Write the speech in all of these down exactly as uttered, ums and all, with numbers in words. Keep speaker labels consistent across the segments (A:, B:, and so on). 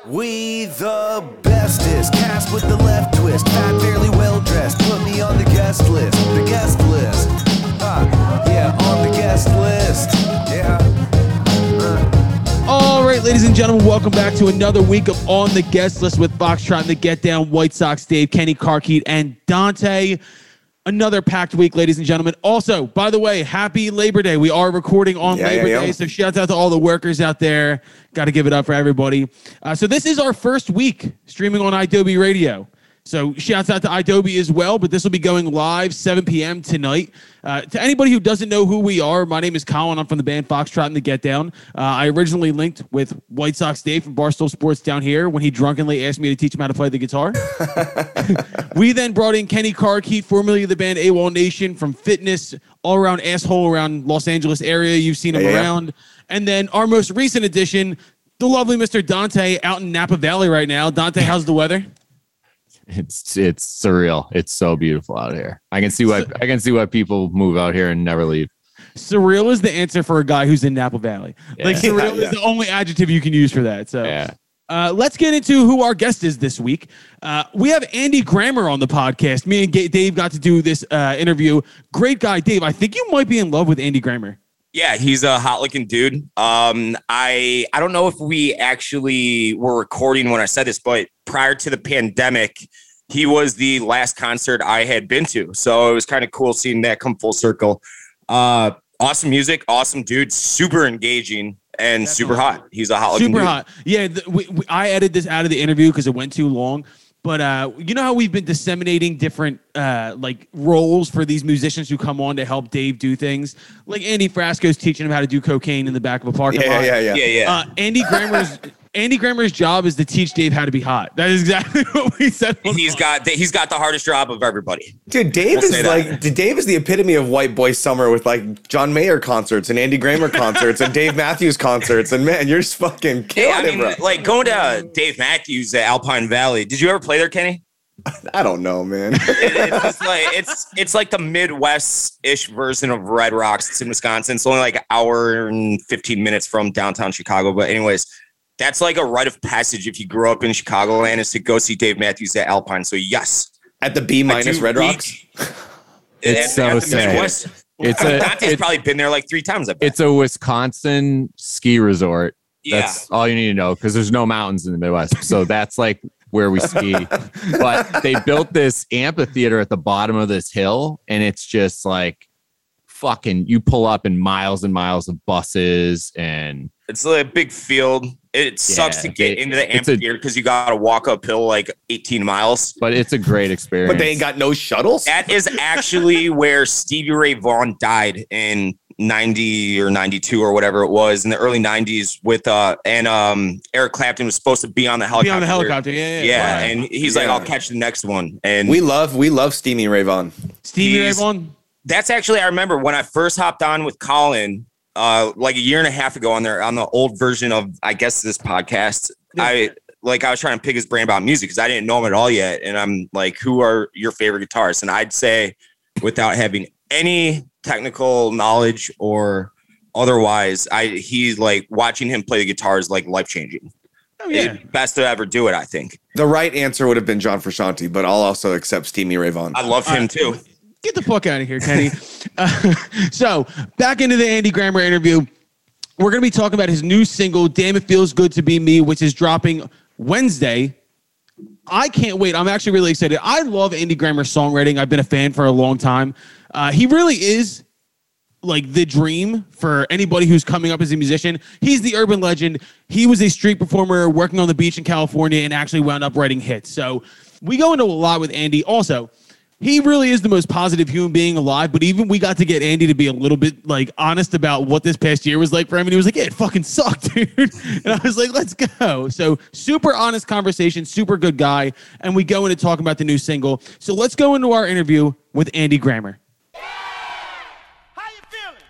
A: We the bestest, cast with the left twist, fat, fairly well dressed. Put me on the guest list, the guest list. Uh, yeah, on the guest list. Yeah. Uh.
B: All right, ladies and gentlemen, welcome back to another week of On the Guest List with Foxtrot and the Get Down, White Sox Dave, Kenny Carkeet, and Dante. Another packed week, ladies and gentlemen. Also, by the way, happy Labor Day. We are recording on yeah, Labor yeah, yeah. Day, so shouts out to all the workers out there. Got to give it up for everybody. Uh, so this is our first week streaming on iDoby Radio. So shouts out to iDoby as well, but this will be going live seven p.m. tonight. Uh, to anybody who doesn't know who we are, my name is Colin. I'm from the band Foxtrot and the Get Down. Uh, I originally linked with White Sox Dave from Barstool Sports down here when he drunkenly asked me to teach him how to play the guitar. We then brought in Kenny Carkeet, formerly of the band AWOL Nation, from fitness, all-around asshole around Los Angeles area. You've seen him yeah, around. Yeah. And then our most recent addition, the lovely Mister Dante, out in Napa Valley right now. Dante, how's the weather?
C: It's it's surreal. It's so beautiful out here. I can see why I can see why people move out here and never leave.
B: Surreal is the answer for a guy who's in Napa Valley. Yeah. Like surreal yeah, yeah. is the only adjective you can use for that. So yeah. uh, let's get into who our guest is this week. Uh, we have Andy Grammer on the podcast. Me and Dave got to do this uh, interview. Great guy, Dave. I think you might be in love with Andy Grammer.
D: Yeah, he's a hot looking dude. Um, I I don't know if we actually were recording when I said this, but prior to the pandemic, he was the last concert I had been to. So it was kind of cool seeing that come full circle. Uh, awesome music, awesome dude, super engaging and Definitely. super hot. He's a hot looking
B: super
D: dude.
B: hot. Yeah, the, we, we, I edited this out of the interview because it went too long. But uh, you know how we've been disseminating different uh, like roles for these musicians who come on to help Dave do things? Like Andy Frasco's teaching him how to do cocaine in the back of a parking
D: yeah,
B: lot.
D: Yeah, yeah, yeah. yeah, yeah.
B: Uh, Andy Grammer's Andy Grammer's job is to teach Dave how to be hot. That is exactly what we said.
D: He's got he's got the hardest job of everybody.
E: Dude, Dave we'll is like Dave is the epitome of white boy summer with like John Mayer concerts and Andy Grammer concerts and Dave Matthews concerts. And man, you're just fucking killing
D: hey, I mean,
E: it, bro.
D: Like going to Dave Matthews at Alpine Valley. Did you ever play there, Kenny?
E: I don't know, man.
D: it, it's just like it's it's like the Midwest-ish version of Red Rocks. It's in Wisconsin. It's only like an hour and fifteen minutes from downtown Chicago. But anyways, that's like a rite of passage if you grew up in Chicagoland is to go see Dave Matthews at Alpine. So yes,
E: at the B minus Red Rocks.
C: It's
D: at,
C: so
D: at the
C: sad.
D: Midwest.
C: It's a.
D: Dante's
C: it's,
D: probably been there like three times. I bet.
C: It's a Wisconsin ski resort.
D: Yeah.
C: That's all you need to know because there's no mountains in the Midwest. So that's like where we ski. But they built this amphitheater at the bottom of this hill, and it's just like fucking. You pull up in miles and miles of buses, and
D: it's like a big field. It sucks yeah, to get it, into the amphitheater because you got to walk uphill like eighteen miles.
C: But it's a great experience.
E: But they ain't got no shuttles?
D: That is actually where Stevie Ray Vaughan died in ninety or ninety-two or whatever it was in the early nineties with uh and um Eric Clapton was supposed to be on the helicopter.
B: Be on the helicopter, yeah, yeah.
D: Yeah,
B: right.
D: and he's
E: yeah.
D: like, I'll catch the next one. And
E: we love we love Steamy Ray Vaughan.
B: Stevie Ray Vaughan.
D: That's actually I remember when I first hopped on with Colin. Uh, like a year and a half ago on there on the old version of I guess this podcast, yeah. I like I was trying to pick his brain about music because I didn't know him at all yet, and I'm like, who are your favorite guitarists? And I'd say, without having any technical knowledge or otherwise, I he's like watching him play the guitar is like life changing. Oh yeah, it, best to ever do it. I think
E: the right answer would have been John Frusciante, but I'll also accept Steamy Ray Vaughan.
D: I love him uh, too.
B: Get the fuck out of here, Kenny. uh, so, back into the Andy Grammer interview. We're going to be talking about his new single, Damn It Feels Good to Be Me, which is dropping Wednesday. I can't wait. I'm actually really excited. I love Andy Grammer's songwriting. I've been a fan for a long time. Uh, he really is like the dream for anybody who's coming up as a musician. He's the urban legend. He was a street performer working on the beach in California and actually wound up writing hits. So, we go into a lot with Andy. Also, he really is the most positive human being alive, but even we got to get Andy to be a little bit like honest about what this past year was like for him. And he was like, yeah, it fucking sucked, dude. And I was like, let's go. So super honest conversation, super good guy. And we go into talking about the new single. So let's go into our interview with Andy Grammer.
F: How you feeling?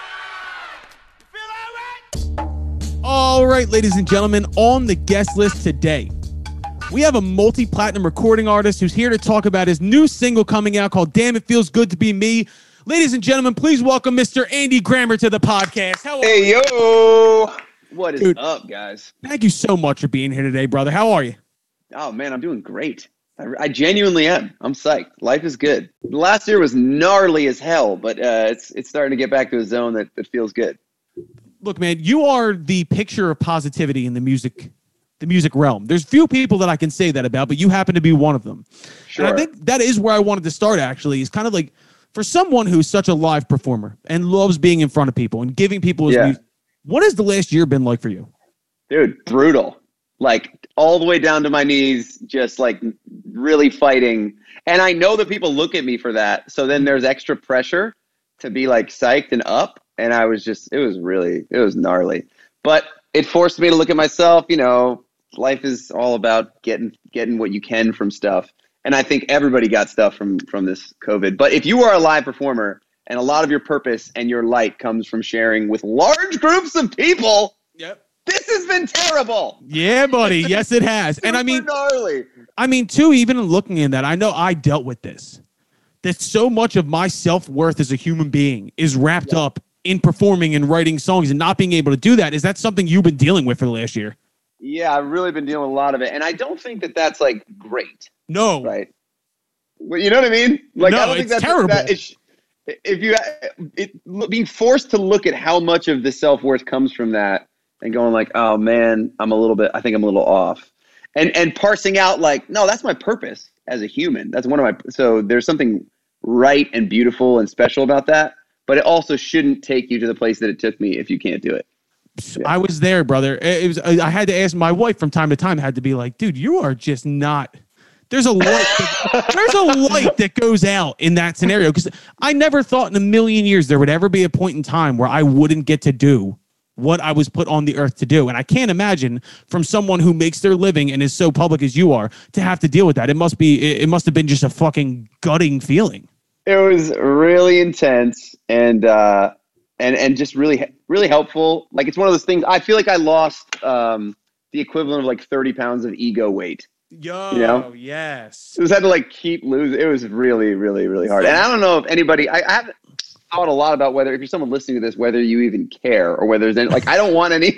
F: You feel all right?
B: All right, ladies and gentlemen, on the guest list today, we have a multi-platinum recording artist who's here to talk about his new single coming out called Damn It Feels Good to Be Me. Ladies and gentlemen, please welcome Mister Andy Grammer to the podcast. How are
G: hey,
B: you?
G: yo. What is
B: Dude.
G: up, guys?
B: Thank you so much for being here today, brother. How are you?
G: Oh man, I'm doing great. I, I genuinely am. I'm psyched. Life is good. Last year was gnarly as hell, but uh, it's it's starting to get back to a zone that, that feels good.
B: Look, man, you are the picture of positivity in the music, the music realm. There's few people that I can say that about, but you happen to be one of them.
G: Sure.
B: And I think that is where I wanted to start. Actually, is kind of like for someone who's such a live performer and loves being in front of people and giving people his
G: Yeah.
B: music. What has the last year been like for you?
G: Dude, brutal. Like all the way down to my knees, just like really fighting. And I know that people look at me for that. So then there's extra pressure to be like psyched and up. And I was just, it was really, it was gnarly. But it forced me to look at myself. You know, life is all about getting getting what you can from stuff. And I think everybody got stuff from from this COVID. But if you are a live performer and a lot of your purpose and your light comes from sharing with large groups of people,
B: Yep.
G: this has been terrible.
B: Yeah, buddy. Yes, it has. And I
G: Super
B: mean,
G: gnarly.
B: I mean, too, even looking in that, I know I dealt with this. That so much of my self-worth as a human being is wrapped
G: Yeah.
B: up in performing and writing songs and not being able to do that. Is that something you've been dealing with for the last year?
G: Yeah, I've really been dealing with a lot of it, and I don't think that that's like great,
B: No.
G: right? Well, you know what I mean? Like,
B: No,
G: I don't think
B: it's
G: that's
B: terrible.
G: That, it's, if you it, being forced to look at how much of the self worth comes from that, and going like, oh man, I'm a little bit, I think I'm a little off, and and parsing out like, no, that's my purpose as a human. That's one of my. So there's something right and beautiful and special about that, but it also shouldn't take you to the place that it took me if you can't do it.
B: I was there, brother. It was. I had to ask my wife from time to time. Had to be like, dude, you are just not. There's a light. That, there's a light that goes out in that scenario because I never thought in a million years there would ever be a point in time where I wouldn't get to do what I was put on the earth to do. And I can't imagine from someone who makes their living and is so public as you are to have to deal with that. It must be. It, it must have been just a fucking gutting feeling.
G: It was really intense and uh, and and just really really helpful. Like it's one of those things. I feel like I lost um, the equivalent of like thirty pounds of ego weight.
B: Yo,
G: You know?
B: yes.
G: It was had to like keep losing. It was really really really hard. And I don't know if anybody. I, I haven't thought a lot about whether if you're someone listening to this, whether you even care or whether there's any, like I don't want any.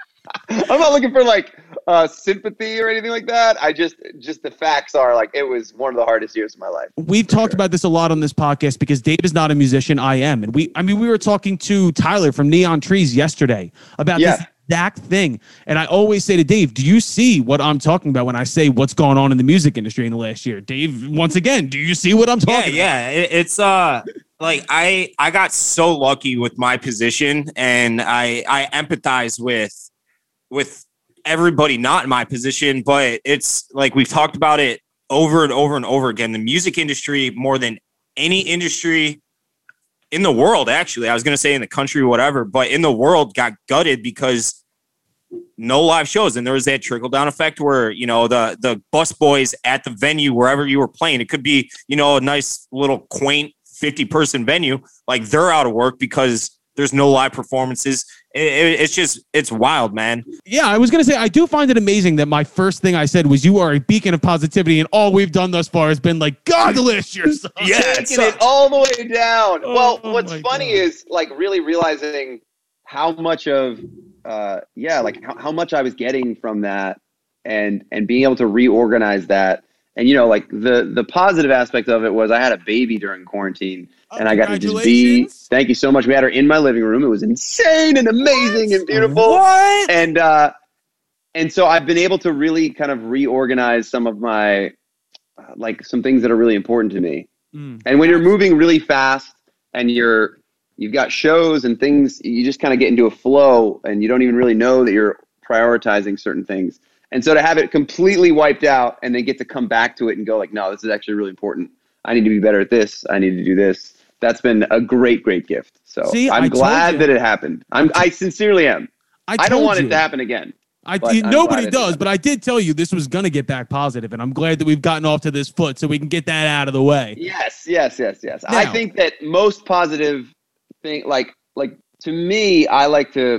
G: I'm not looking for like uh, sympathy or anything like that. I just just the facts are like it was one of the hardest years of my life.
B: We've talked about this a lot on this podcast because Dave is not a musician. I am. And we, I mean, we were talking to Tyler from Neon Trees yesterday about
G: Yeah.
B: this exact thing. And I always say to Dave, do you see what I'm talking about when I say what's going on in the music industry in the last year? Dave, once again, do you see what I'm
D: Yeah,
B: talking about?
D: yeah. It, it's uh like I I got so lucky with my position, and I I empathize with with everybody not in my position, but it's like we've talked about it over and over and over again. The music industry, more than any industry in the world, actually, I was gonna say in the country or whatever, but in the world got gutted because no live shows. And there was that trickle down effect where, you know, the the bus boys at the venue, wherever you were playing, it could be, you know, a nice little quaint fifty person venue, like they're out of work because there's no live performances. It, it, it's just, it's wild, man.
B: Yeah, I was going to say, I do find it amazing that my first thing I said was you are a beacon of positivity, and all we've done thus far has been like, God, the list year sucks.
D: Yeah, it
G: Taking it
D: sucks.
G: all the way down.
B: Oh,
G: well,
B: oh
G: what's
B: my
G: funny
B: God.
G: is like really realizing how much of, uh, yeah, like how, how much I was getting from that, and and being able to reorganize that. And you know, like the the positive aspect of it was I had a baby during quarantine,
B: Oh,
G: and I got to just be.
B: congratulations.
G: Thank you so much. We had her in my living room. It was insane and amazing and beautiful.
D: What?
G: And uh, and so I've been able to really kind of reorganize some of my, uh, like some things that are really important to me.
B: Mm.
G: And when you're moving really fast and you're you've got shows and things, you just kind of get into a flow and you don't even really know that you're prioritizing certain things. And so to have it completely wiped out and then get to come back to it and go like, no, this is actually really important. I need to be better at this. I need to do this. That's been a great, great gift. So
B: See, I
G: I'm
B: told
G: glad
B: you.
G: that it happened. I'm, I sincerely am. I, don't
B: told
G: want
B: you.
G: it to happen again.
B: I,
G: but
B: you-
G: I'm
B: nobody
G: glad it
B: does,
G: happened.
B: but I did tell you this was going to get back positive, and I'm glad that we've gotten off to this foot so we can get that out of the way.
G: Yes, yes, yes, yes. I
B: Now-
G: think that most positive thing, like, like to me, I like to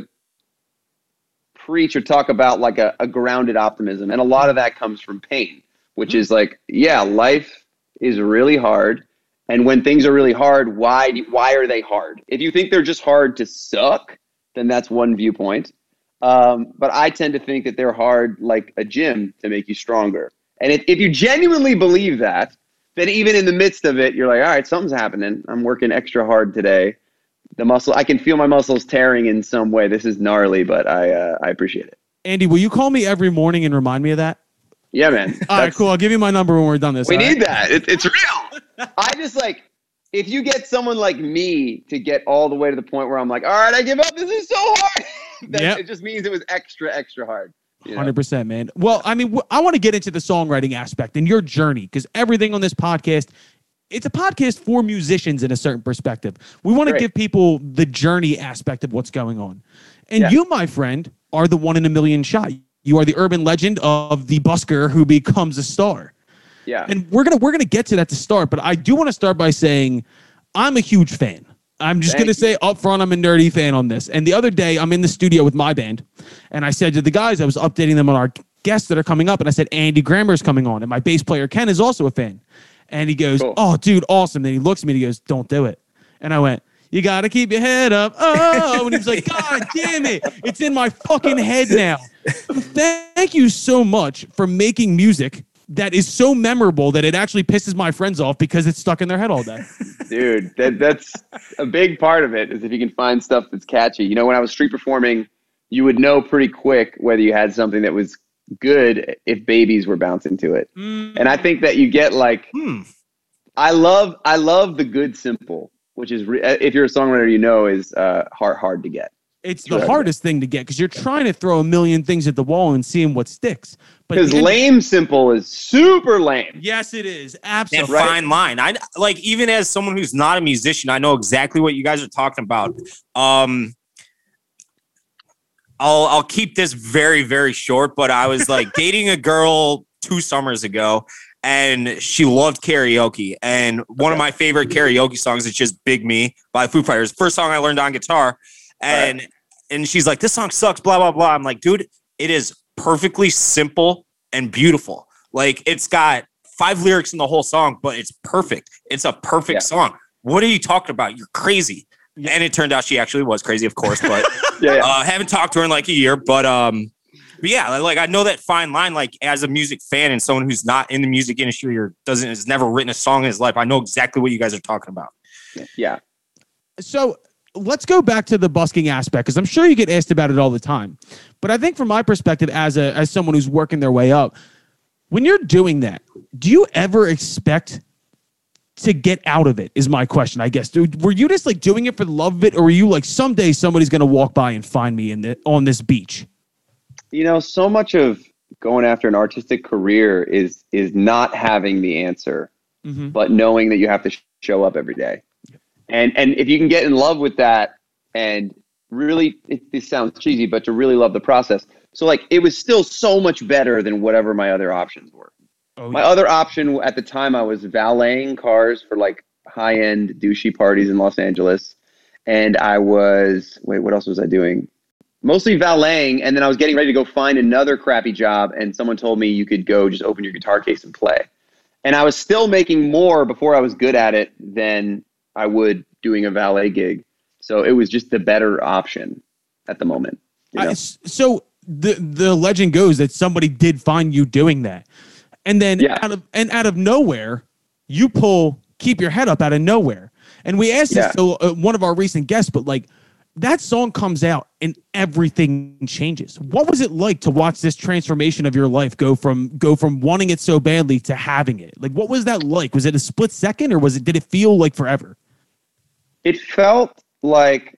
G: preach or talk about like a, a grounded optimism, and a lot of that comes from pain, which is like, yeah, life is really hard, and when things are really hard, why do- why are they hard? If you think they're just hard to suck, then that's one viewpoint. Um, but I tend to think that they're hard like a gym to make you stronger. And if, if you genuinely believe that, then even in the midst of it, you're like, all right, something's happening. I'm working extra hard today. The muscle, I can feel my muscles tearing in some way. This is gnarly, but I uh, I appreciate it.
B: Andy, will you call me every morning and remind me of that?
G: Yeah, man.
B: All right, cool. I'll give you my number when we're done this.
G: We
B: all
G: need
B: right?
G: that. It, it's real. I just like, if you get someone like me to get all the way to the point where I'm like, all right, I give up. This is so hard. then
B: Yep.
G: It just means it was extra, extra hard. you know?
B: one hundred percent, man. Well, I mean, w- I want to get into the songwriting aspect and your journey, because everything on this podcast, it's a podcast for musicians in a certain perspective. We want to
G: Great.
B: give people the journey aspect of what's going on. And
G: Yeah.
B: you, my friend, are the one in a million shot. You are the urban legend of the busker who becomes a star.
G: Yeah.
B: And we're gonna we're gonna get to that to start, but I do want to start by saying I'm a huge fan. I'm just
G: Thank
B: gonna say up front, I'm a nerdy fan on this. And the other day, I'm in the studio with my band, and I said to the guys, I was updating them on our guests that are coming up, and I said Andy Grammer is coming on, and my bass player Ken is also a fan. And he goes,
G: Cool.
B: "Oh, dude, awesome!" Then he looks at me and he goes, "Don't do it." And I went, "You gotta keep your head up." Oh, and he was like, "God damn it, it's in my fucking head now." Thank you so much for making music that is so memorable that it actually pisses my friends off because it's stuck in their head all day.
G: Dude, that, that's a big part of it is if you can find stuff that's catchy. You know, when I was street performing, you would know pretty quick whether you had something that was good if babies were bouncing to it. And I think that you get like,
D: Hmm.
G: I love, I love the good simple, which is, re- if you're a songwriter, you know, is uh, hard, hard to get.
B: It's the
G: Right.
B: hardest thing to get because you're trying to throw a million things at the wall and seeing what sticks. But
G: Because
B: the end-
G: lame simple is super lame.
B: Yes, it is.
D: That
B: Absolutely.
D: fine line. I like, even as someone who's not a musician, I know exactly what you guys are talking about. Um, I'll I'll keep this very very short. But I was like dating a girl two summers ago, and she loved karaoke. And one of my favorite karaoke songs is just "Big Me" by Foo Fighters. First song I learned on guitar, and and she's like, "This song sucks." Blah blah blah. I'm like, dude, it is perfectly simple and beautiful. Like, it's got five lyrics in the whole song, but it's perfect. It's a perfect
G: Yeah.
D: song. What are you talking about? You're crazy. And it turned out she actually was crazy, of course, but
G: Yeah, yeah.
D: uh, haven't talked to her in like a year. But um, but yeah, like I know that fine line. Like, as a music fan and someone who's not in the music industry or doesn't has never written a song in his life, I know exactly what you guys are talking about.
G: yeah.
B: So let's go back to the busking aspect because I'm sure you get asked about it all the time. But I think from my perspective, as a as someone who's working their way up, when you're doing that, do you ever expect to get out of it? Is my question, I guess. Dude, were you just like doing it for the love of it, or were you like someday somebody's gonna walk by and find me in the on this beach?
G: You know, so much of going after an artistic career is is not having the answer,
B: Mm-hmm.
G: but knowing that you have to sh- show up every day. And and if you can get in love with that and really, it, this sounds cheesy, but to really love the process. So like, it was still so much better than whatever my other options were.
B: Oh,
G: My
B: yeah.
G: other option at the time, I was valeting cars for like high-end douchey parties in Los Angeles. And I was, wait, what else was I doing? Mostly valeting. And then I was getting ready to go find another crappy job. And someone told me you could go just open your guitar case and play. And I was still making more before I was good at it than I would doing a valet gig. So it was just the better option at the moment. You know?
B: I- s- so the the legend goes that somebody did find you doing that, and then
G: Yeah.
B: out of and out of nowhere, you pull "Keep Your Head Up" out of nowhere. And we asked
G: Yeah.
B: this to uh, one of our recent guests, but like that song comes out and everything changes. What was it like to watch this transformation of your life go from go from wanting it so badly to having it? Like, what was that like? Was it a split second, or was it? Did it feel like forever?
G: It felt like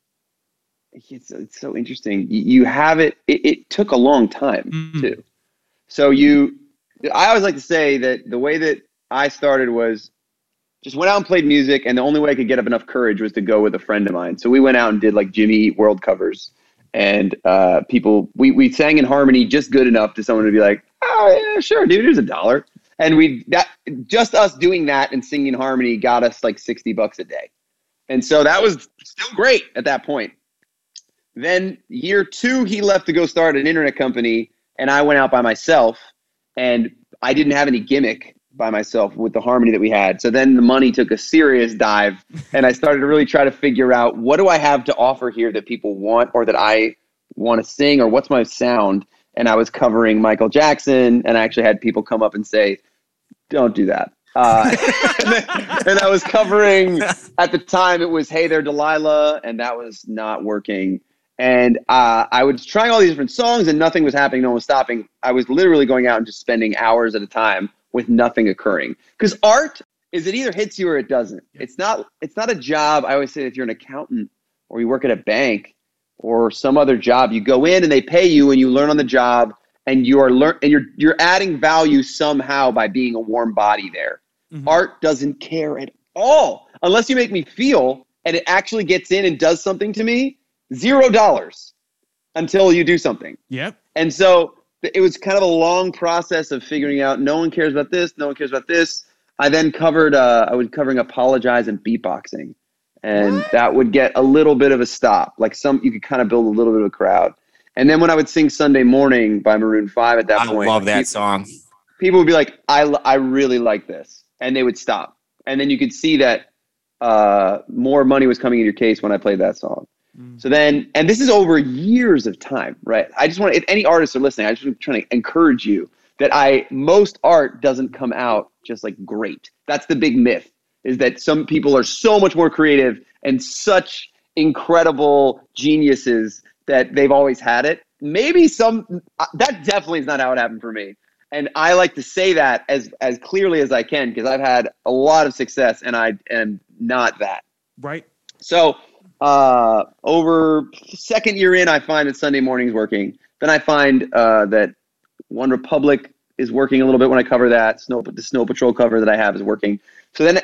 G: it's, it's so interesting. You, you have it, it. It took a long time
B: Mhm.
G: too. So you, I always like to say that the way that I started was just went out and played music, and the only way I could get up enough courage was to go with a friend of mine. So we went out and did like Jimmy Eat World covers, and uh, people we we sang in harmony just good enough to someone to be like, oh yeah, sure, dude, here's a dollar. And we that just us doing that and singing in harmony got us like sixty bucks a day. And so that was still great at that point. Then year two, he left to go start an internet company, and I went out by myself, and I didn't have any gimmick by myself with the harmony that we had. So then the money took a serious dive, and I started to really try to figure out, what do I have to offer here that people want or that I want to sing or what's my sound. And I was covering Michael Jackson, and I actually had people come up and say, don't do that. Uh, and, then, and I was covering, at the time, it was Hey There, Delilah, and that was not working. And uh, I was trying all these different songs, and nothing was happening. No one was stopping. I was literally going out and just spending hours at a time with nothing occurring. Because art is it either hits you or it doesn't. It's not. It's not a job. I always say if you're an accountant or you work at a bank or some other job, you go in and they pay you and you learn on the job, and you are learn and you're you're adding value somehow by being a warm body there. Mm-hmm. Art doesn't care at all unless you make me feel, and it actually gets in and does something to me. Zero dollars until you do something.
B: Yep.
G: And so it was kind of a long process of figuring out no one cares about this, no one cares about this. I then covered, uh, I was covering Apologize and beatboxing. And what? That would get a little bit of a stop. Like some, you could kind of build a little bit of a crowd. And then when I would sing Sunday Morning by Maroon five at that
D: I
G: point.
D: I love that
G: people,
D: song.
G: People would be like, I, I really like this. And they would stop. And then you could see that uh, more money was coming in your case when I played that song. Mm. So then, and this is over years of time, right? I just want to, if any artists are listening, I just want to try to encourage you that I, most art doesn't come out just like great. That's the big myth, is that some people are so much more creative and such incredible geniuses that they've always had it. Maybe some, that definitely is not how it happened for me. And I like to say that as, as clearly as I can, because I've had a lot of success and I am not that.
B: Right.
G: So uh, over second year in, I find that Sunday Morning's working. Then I find uh, that One Republic is working a little bit when I cover that. Snow, the Snow Patrol cover that I have is working. So then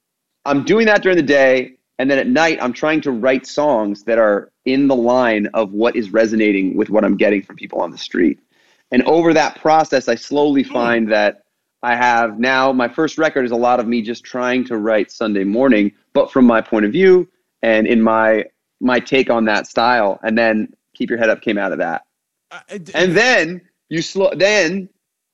G: I'm doing that during the day. And then at night, I'm trying to write songs that are in the line of what is resonating with what I'm getting from people on the street. And over that process, I slowly find that I have now, my first record is a lot of me just trying to write Sunday Morning, but from my point of view and in my my take on that style. And then Keep Your Head Up came out of that. Uh, and then you slow, then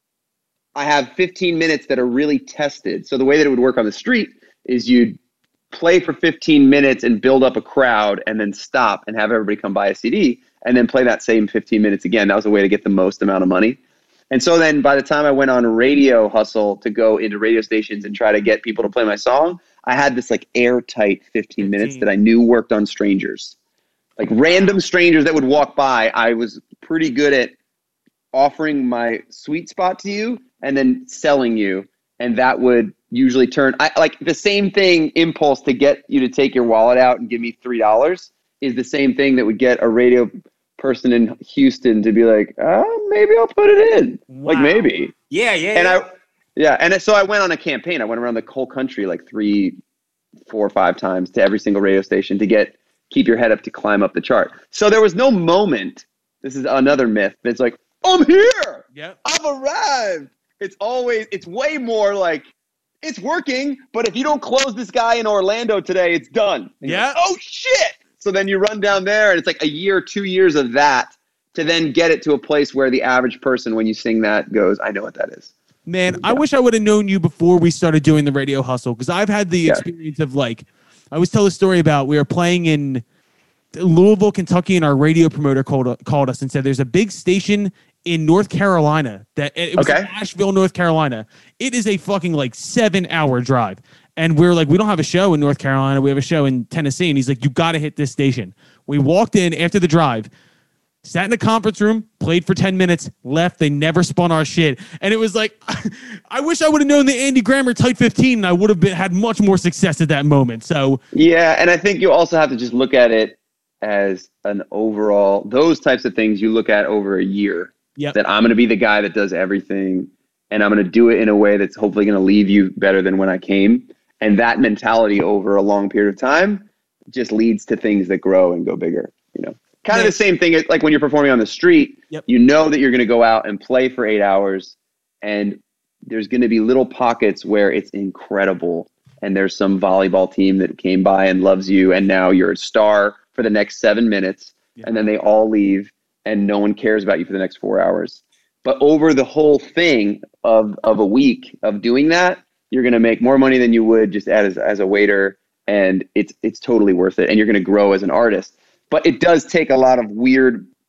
G: I have fifteen minutes that are really tested. So the way that it would work on the street is you'd play for fifteen minutes and build up a crowd and then stop and have everybody come buy a C D and then play that same fifteen minutes again. That was a way to get the most amount of money. And so then by the time I went on Radio Hustle to go into radio stations and try to get people to play my song, I had this like airtight fifteen minutes that I knew worked on strangers. Like random strangers that would walk by. I was pretty good at offering my sweet spot to you and then selling you. And that would usually turn, I like the same thing, impulse to get you to take your wallet out and give me three dollars is the same thing that would get a radio person in Houston to be like, oh, maybe I'll put it in. Wow. Like maybe.
D: Yeah, yeah.
G: And
D: yeah.
G: I, yeah. And so I went on a campaign. I went around the whole country like three, four or five times to every single radio station to get Keep Your Head Up to climb up the chart. So there was no moment. This is another myth. It's like, I'm here.
B: Yep.
G: I've arrived. It's always, it's way more like, it's working, but if you don't close this guy in Orlando today, it's done. And
B: yeah.
G: Like, oh, shit. So then you run down there, and it's like a year, two years of that to then get it to a place where the average person, when you sing that, goes, I know what that is.
B: Man, I wish I would have known you before we started doing the Radio Hustle, because I've had the
G: Yeah.
B: experience of like, I always tell a story about we were playing in Louisville, Kentucky, and our radio promoter called called us and said there's a big station in North Carolina that it was
G: Okay.
B: in Asheville, North Carolina. It is a fucking like seven hour drive. And we're like, we don't have a show in North Carolina. We have a show in Tennessee. And he's like, you got to hit this station. We walked in after the drive, sat in a conference room, played for ten minutes, left. They never spun our shit. And it was like, I wish I would have known the Andy Grammer Tight fifteen and I would have been, had much more success at that moment. So
G: Yeah, and I think you also have to just look at it as an overall, those types of things you look at over a year.
B: Yep.
G: That I'm going to be the guy that does everything, and I'm going to do it in a way that's hopefully going to leave you better than when I came. And that mentality over a long period of time just leads to things that grow and go bigger. You know, kind
B: Yeah.
G: of the same thing as like when you're performing on the street.
B: Yep.
G: You know that you're going to go out and play for eight hours, and there's going to be little pockets where it's incredible, and there's some volleyball team that came by and loves you, and now you're a star for the next seven minutes,
B: Yeah.
G: and then they all leave. And no one cares about you for the next four hours. But over the whole thing of, of a week of doing that, you're going to make more money than you would just as, as a waiter. And it's, it's totally worth it. And you're going to grow as an artist. But it does take a lot of weird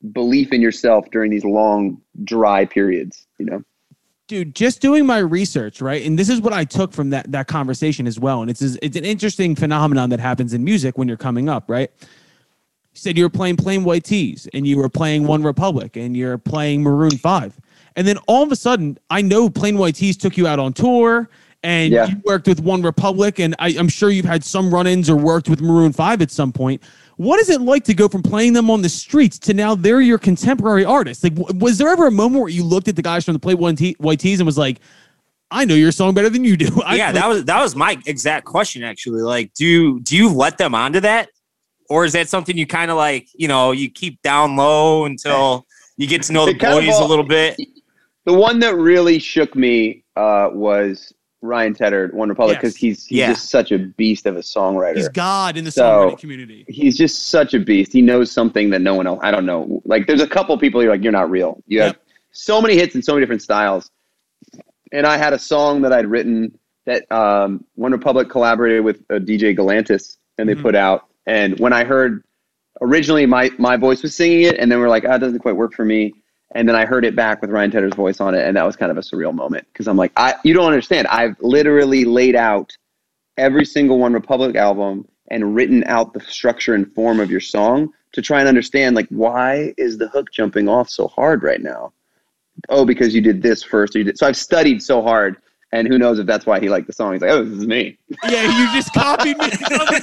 G: belief in yourself during these long, dry periods, you know?
B: Dude, just doing my research, right? And this is what I took from that that conversation as well. And it's it's an interesting phenomenon that happens in music when you're coming up, right? You said you were playing Plain White T's and you were playing One Republic and you're playing Maroon five. And then all of a sudden, I know Plain White T's took you out on tour and
G: Yeah.
B: you worked with One Republic. And I, I'm sure you've had some run-ins or worked with Maroon five at some point. What is it like to go from playing them on the streets to now they're your contemporary artists? Like, w- was there ever a moment where you looked at the guys from the Plain White T- White T's and was like, I know your song better than you do? I,
D: yeah,
B: like,
D: that was that was my exact question actually. Like, do you, do you let them onto that, or is that something you kind of like, you know, you keep down low until you get to know the
G: It kind of
D: boys
G: all-
D: a little bit?
G: The one that really shook me uh, was Ryan Tedder, One Republic,
B: Yes.
G: because he's, he's
D: Yeah.
G: just such a beast of a songwriter.
B: he's God in the
G: So-
B: songwriting community.
G: He's just such a beast. He knows something that no one else. I don't know. Like, there's a couple people you're like, you're not real. You have
B: Yep.
G: so many hits in so many different styles. And I had a song that I'd written that um, One Republic collaborated with uh, D J Galantis, and they
B: Mhm.
G: put out. And when I heard originally my my voice was singing it, and then we're like, oh, it doesn't quite work for me. And then I heard it back with Ryan Tedder's voice on it, and that was kind of a surreal moment because I'm like, I you don't understand. I've literally laid out every single One Republic album and written out the structure and form of your song to try and understand, like, why is the hook jumping off so hard right now? Oh, because you did this first. Or you did. So I've studied so hard, and who knows if that's why he liked the song. He's like, oh, this is me.
B: Yeah, you just copied me.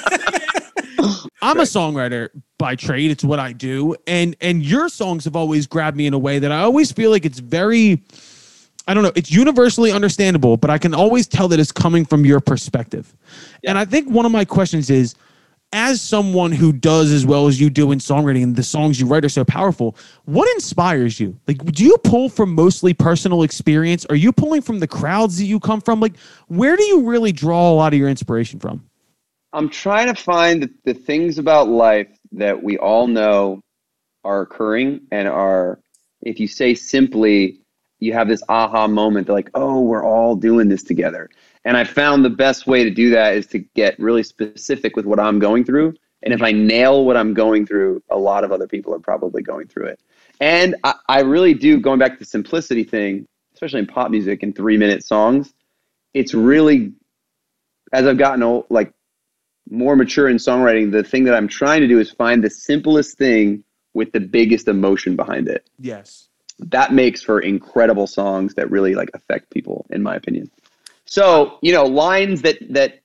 B: I'm a songwriter by trade. It's what I do. And and your songs have always grabbed me in a way that I always feel like it's very, I don't know, it's universally understandable, but I can always tell that it's coming from your perspective. And I think one of my questions is, as someone who does as well as you do in songwriting and the songs you write are so powerful, what inspires you? Like, do you pull from mostly personal experience? Are you pulling from the crowds that you come from? Like, where do you really draw a lot of your inspiration from?
G: I'm trying to find the, the things about life that we all know are occurring and are, if you say simply, you have this aha moment, that like, oh, we're all doing this together. And I found the best way to do that is to get really specific with what I'm going through. And if I nail what I'm going through, a lot of other people are probably going through it. And I, I really do, going back to the simplicity thing, especially in pop music and three minute songs, it's really, as I've gotten old, like more mature in songwriting, the thing that I'm trying to do is find the simplest thing with the biggest emotion behind it.
B: Yes.
G: That makes for incredible songs that really like affect people, in my opinion. So, you know, lines that, that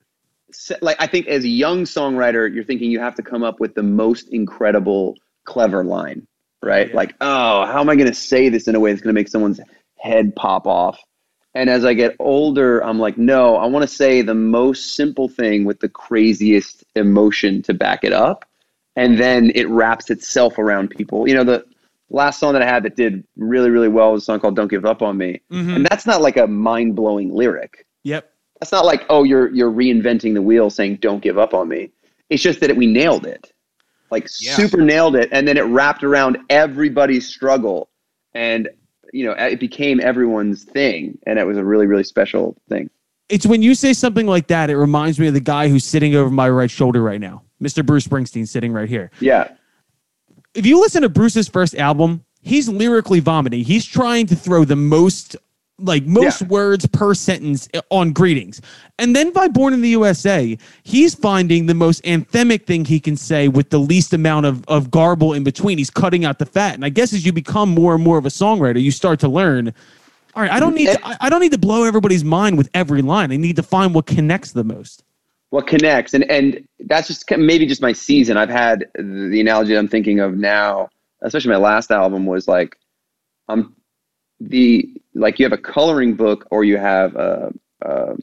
G: like, I think as a young songwriter, you're thinking you have to come up with the most incredible, clever line, right?
B: Yeah.
G: Like, oh, how am I going to say this in a way that's going to make someone's head pop off? And as I get older, I'm like, no, I want to say the most simple thing with the craziest emotion to back it up. And then it wraps itself around people. You know, the last song that I had that did really, really well was a song called Don't Give Up on Me.
B: Mhm.
G: And that's not like a mind-blowing lyric.
B: Yep.
G: That's not like, oh, you're you're reinventing the wheel saying don't give up on me. It's just that it, we nailed it. Like
D: Yeah.
G: super nailed it. And then it wrapped around everybody's struggle. And, you know, it became everyone's thing. And it was a really, really special thing.
B: It's when you say something like that, it reminds me of the guy who's sitting over my right shoulder right now, Mister Bruce Springsteen, sitting right here.
G: Yeah.
B: If you listen to Bruce's first album, he's lyrically vomiting. He's trying to throw the most, like most
G: Yeah.
B: words per sentence on greetings. And then by Born in the U S A, he's finding the most anthemic thing he can say with the least amount of, of garble in between. He's cutting out the fat. And I guess as you become more and more of a songwriter, you start to learn, all right, I don't need to, I- I don't need to blow everybody's mind with every line. I need to find what connects the most.
G: What connects. And, and that's just ki- maybe just my season. I've had the, the analogy I'm thinking of now, especially my last album, was like, um, the, like you have a coloring book or you have a, a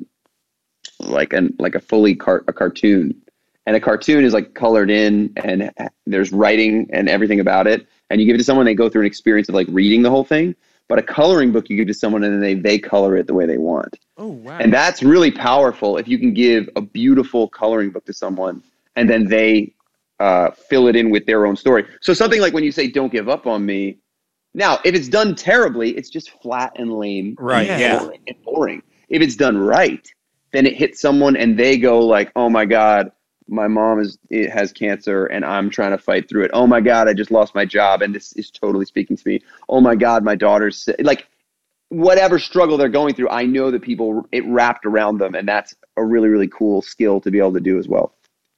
G: like an, like a fully car, a cartoon, and a cartoon is like colored in and there's writing and everything about it. And you give it to someone, they go through an experience of like reading the whole thing. But a coloring book you give to someone and then they, they color it the way they want.
B: Oh, wow.
G: And that's really powerful if you can give a beautiful coloring book to someone and then they uh, fill it in with their own story. So something like when you say, don't give up on me. Now, if it's done terribly, it's just flat and lame.
D: Right,
G: and
D: yeah.
G: boring and boring. If it's done right, then it hits someone and they go like, oh my God, my mom is it has cancer and I'm trying to fight through it. Oh my God, I just lost my job and this is totally speaking to me. Oh my God, my daughter's sick. Like whatever struggle they're going through, I know that people it wrapped around them, and that's a really, really cool skill to be able to do as well.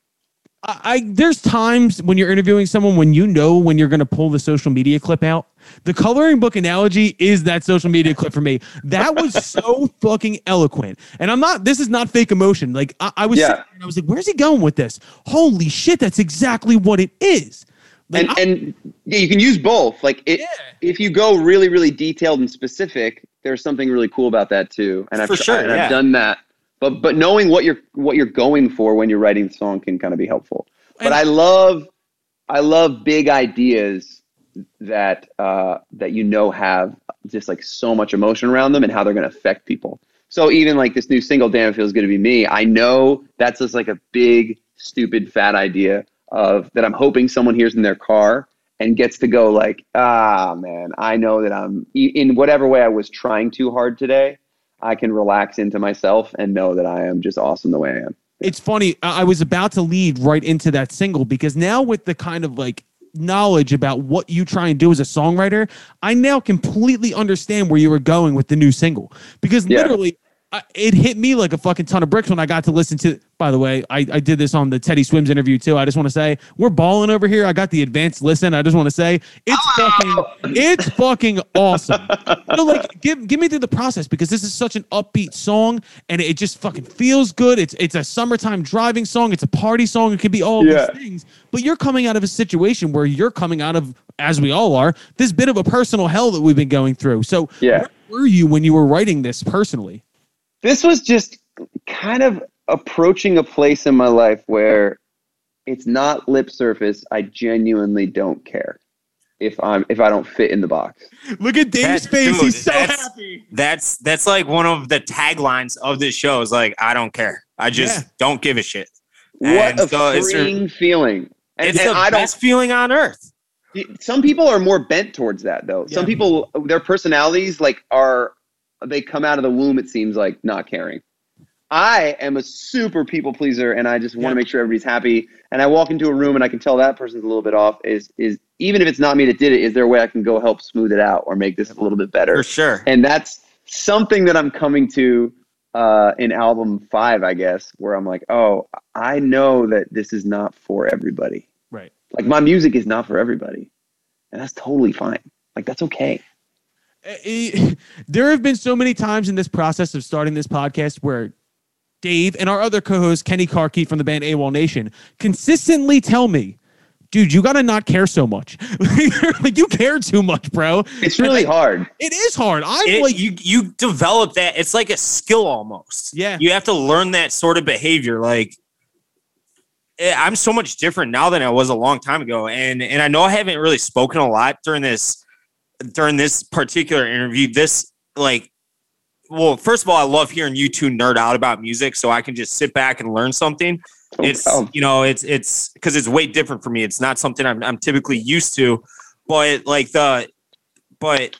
B: I, I there's times when you're interviewing someone when you know when you're going to pull the social media clip out. The coloring book analogy is that social media clip for me. That was so fucking eloquent. And I'm not, this is not fake emotion. Like I, I was,
G: Yeah.
B: sitting there and I was like, where's he going with this? Holy shit. That's exactly what it is. Like,
G: And
B: I-
G: and yeah, you can use both. Like it,
B: Yeah.
G: if you go really, really detailed and specific, there's something really cool about that too. And I've
D: For sure,
G: and
D: yeah.
G: I've done that. But but knowing what you're what you're going for when you're writing the song can kind of be helpful. But
B: And-
G: I love I love big ideas that uh, that you know have just like so much emotion around them and how they're going to affect people. So even like this new single, "Damn It Feels Good to Be Me," I know that's just like a big, stupid, fat idea of that I'm hoping someone hears in their car and gets to go like, ah, man, I know that I'm in whatever way I was trying too hard today. I can relax into myself and know that I am just awesome the way I am.
B: it's funny. I I was about to lead right into that single because now with the kind of like knowledge about what you try and do as a songwriter, I now completely understand where you were going with the new single because
G: Yeah.
B: literally I, it hit me like a fucking ton of bricks when I got to listen to, by the way, I, I did this on the Teddy Swims interview too. I just want to say we're balling over here. I got the advanced listen. I just want to say it's fucking, it's fucking awesome. You know, like give, give me through the process because this is such an upbeat song and it just fucking feels good. It's, it's a summertime driving song. It's a party song. It could be all of
G: Yeah.
B: these things, but you're coming out of a situation where you're coming out of, as we all are, this bit of a personal hell that we've been going through. So
G: Yeah.
B: where were you when you were writing this personally?
G: This was just kind of approaching a place in my life where it's not lip surface. I genuinely don't care if I'm if I don't fit in the box.
B: Look at Dave's
D: That-
B: face.
D: dude,
B: He's so
D: that's-
B: happy.
D: That's that's like one of the taglines of this show is like, I don't care. I just
B: Yeah.
D: don't give a shit.
G: What
D: And
G: a
D: so it's-
G: freeing feeling! And,
D: It's
G: and
D: the
G: I don't.
D: best feeling on earth.
G: Some people are more bent towards that though. Some
B: Yeah.
G: people, their personalities like are they come out of the womb. It seems like not caring. I am a super people pleaser, and I just want
B: Yeah.
G: to make sure everybody's happy. And I walk into a room, and I can tell that person's a little bit off. Is is even if it's not me that did it, is there a way I can go help smooth it out or make this a little bit better?
D: For sure.
G: And that's something that I'm coming to uh, in album five, I guess, where I'm like, oh, I know that this is not for everybody.
B: Right.
G: Like my music is not for everybody, and that's totally fine. Like that's okay.
B: Eh, there have been so many times in this process of starting this podcast where Dave and our other co-host Kenny Carkeet from the band AWOL Nation consistently tell me, dude, you gotta not care so much. Like you care too much, bro.
G: It's really
B: And, like,
G: hard.
B: It is hard. I'm
D: It-
B: like,
D: you you develop that. It's like a skill almost.
B: Yeah.
D: You have to learn that sort of behavior. Like eh, I'm so much different now than I was a long time ago. And and I know I haven't really spoken a lot during this during this particular interview. This like well, first of all, I love hearing you two nerd out about music so I can just sit back and learn something.
G: No
D: It's
G: problem.
D: you know, it's it's because it's way different for me. It's not something I'm I'm typically used to, but like the but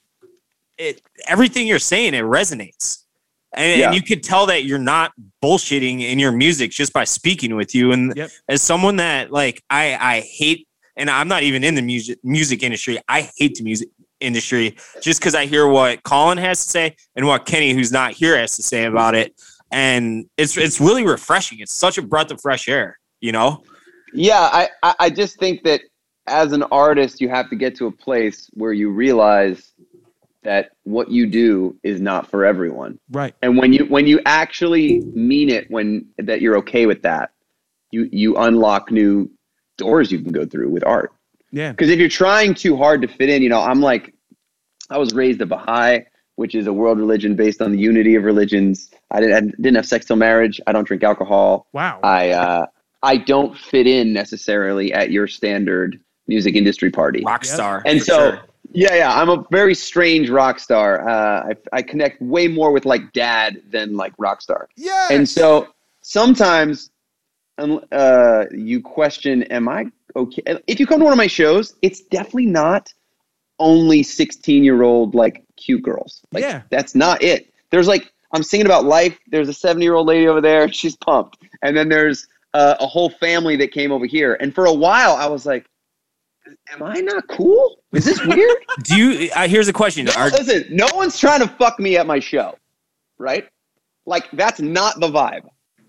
D: it everything you're saying, it resonates. And,
G: Yeah.
D: and you could tell that you're not bullshitting in your music just by speaking with you. And
B: Yep.
D: as someone that like I I hate, and I'm not even in the music music industry, I hate the music industry just because I hear what Colin has to say and what Kenny, who's not here, has to say about it. And it's it's really refreshing. It's such a breath of fresh air, you know?
G: Yeah, I, I I just think that as an artist, you have to get to a place where you realize that what you do is not for everyone.
B: right.
G: And when you when you actually mean it, when that you're okay with that, you you unlock new doors you can go through with art.
B: Yeah.
G: Because if you're trying too hard to fit in, you know, I'm like, I was raised a Baha'i, which is a world religion based on the unity of religions. I didn't, I didn't have sex till marriage. I don't drink alcohol.
B: Wow.
G: I uh, I don't fit in necessarily at your standard music industry party.
D: Rock star.
G: And
D: for
G: so,
D: sure.
G: yeah, yeah, I'm a very strange rock star. Uh, I, I connect way more with like dad than like rock star.
B: Yeah.
G: And so sometimes um, uh, you question, am I okay? If you come to one of my shows, it's definitely not only sixteen year old like cute girls. Like,
B: Yeah.
G: that's not it. There's like, I'm singing about life. There's a seventy year old lady over there. She's pumped. And then there's uh, a whole family that came over here. And for a while, I was like, am I not cool? Is this weird?
D: Do you? Uh, here's a question.
G: No,
D: Are,
G: listen, no one's trying to fuck me at my show, right? Like, that's not the vibe.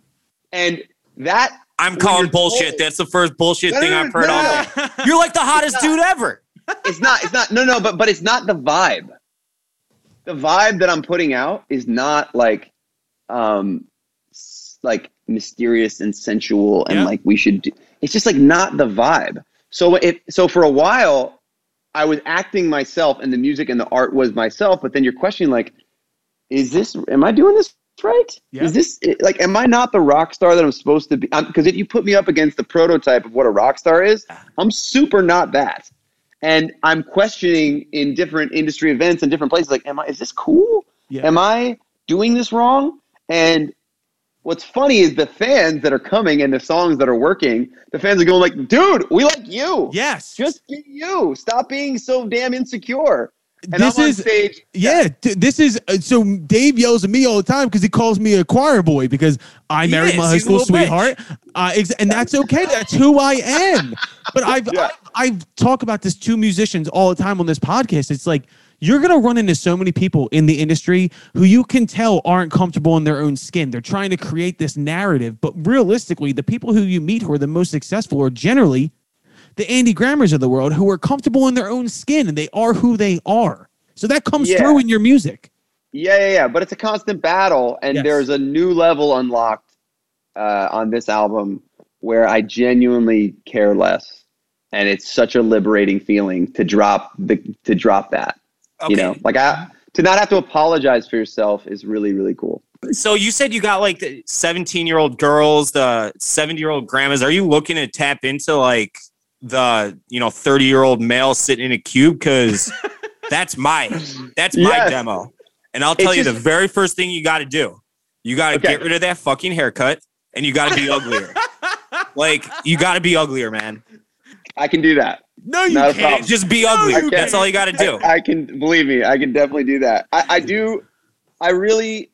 G: And that
D: I'm
G: when
D: calling
G: you're
D: bullshit.
G: told-
D: That's the first bullshit
G: No,
D: thing
G: no,
D: I've heard
G: no,
D: all
G: no,
D: day. You're like the hottest
G: not.
D: dude ever.
G: It's not. It's not. No, no. But but it's not the vibe. The vibe that I'm putting out is not like, um, s- like mysterious and sensual and
B: Yeah.
G: like we should. Do, it's just like not the vibe. So it. So for a while, I was acting myself, and the music and the art was myself. But then you're questioning like, is this? Am I doing this right?
B: Yeah.
G: Is this like? Am I not the rock star that I'm supposed to be? Because if you put me up against the prototype of what a rock star is, I'm super not that. And I'm questioning in different industry events and different places, like, am I, is this cool?
B: Yeah.
G: Am I doing this wrong? And what's funny is the fans that are coming and the songs that are working, the fans are going like, dude, we like you.
B: Yes.
G: Just be you. Stop being so damn insecure. And
B: This
G: I'm on
B: is-
G: stage.
B: Yeah, d- this is uh, so Dave yells at me all the time because he calls me a choir boy because I
D: He
B: married
D: is.
B: my high
D: He's a
B: school
D: little bitch.
B: sweetheart, uh, ex- and that's okay. That's who I am. But I've
G: Yeah.
B: I, I've talked about this to musicians all the time on this podcast. It's like you're gonna run into so many people in the industry who you can tell aren't comfortable in their own skin. They're trying to create this narrative, but realistically, the people who you meet who are the most successful are generally the Andy Grammers of the world who are comfortable in their own skin and they are who they are. So that comes
G: Yeah.
B: through in your music.
G: Yeah, yeah, yeah. But it's a constant battle, and
B: Yes.
G: there's a new level unlocked uh, on this album where I genuinely care less, and it's such a liberating feeling to drop the to drop that.
D: Okay.
G: You know, like I to not have to apologize for yourself is really really cool.
D: So you said you got like the seventeen year old girls, the seventy year old grandmas. Are you looking to tap into like the, you know, thirty year old male sitting in a cube? Because that's my, that's my
G: Yes.
D: demo. And I'll tell
G: It's
D: you
G: just-
D: the very first thing you got to do, you got to
G: Okay.
D: get rid of that fucking haircut and you got to be uglier. Like you got to be uglier, man.
G: I can do that.
B: No, you
G: Not a
B: can't.
G: problem.
D: Just be
B: No,
D: uglier.
B: you
D: That's
B: can't.
D: all you got to do.
G: I, I can believe me. I can definitely do that. I, I do. I really.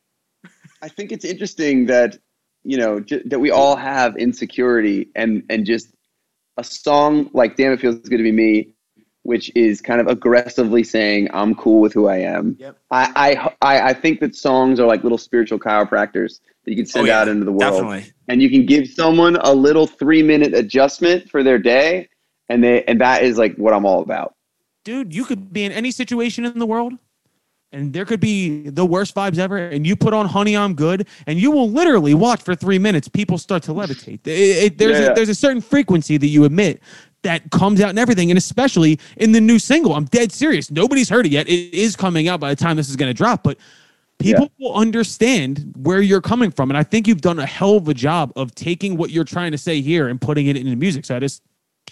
G: I think it's interesting that you know j- that we all have insecurity and and just a song like "Damn It Feels Good to Be Me," which is kind of aggressively saying I'm cool with who I am.
B: Yep.
G: I I I, I think that songs are like little spiritual chiropractors that you can send
D: Oh, yeah,
G: out into the world,
D: Definitely.
G: and you can give someone a little three minute adjustment for their day, and they and that is like what I'm all about.
B: Dude, you could be in any situation in the world and there could be the worst vibes ever and you put on Honey I'm Good and you will literally watch for three minutes people start to levitate. It- it- there's,
G: Yeah, yeah.
B: A, there's a certain frequency that you emit that comes out in everything, and especially in the new single. I'm dead serious. Nobody's heard it yet. It is coming out by the time this is going to drop, but people will understand where you're coming from. And I think you've done a hell of a job of taking what you're trying to say here and putting it into music. So I just,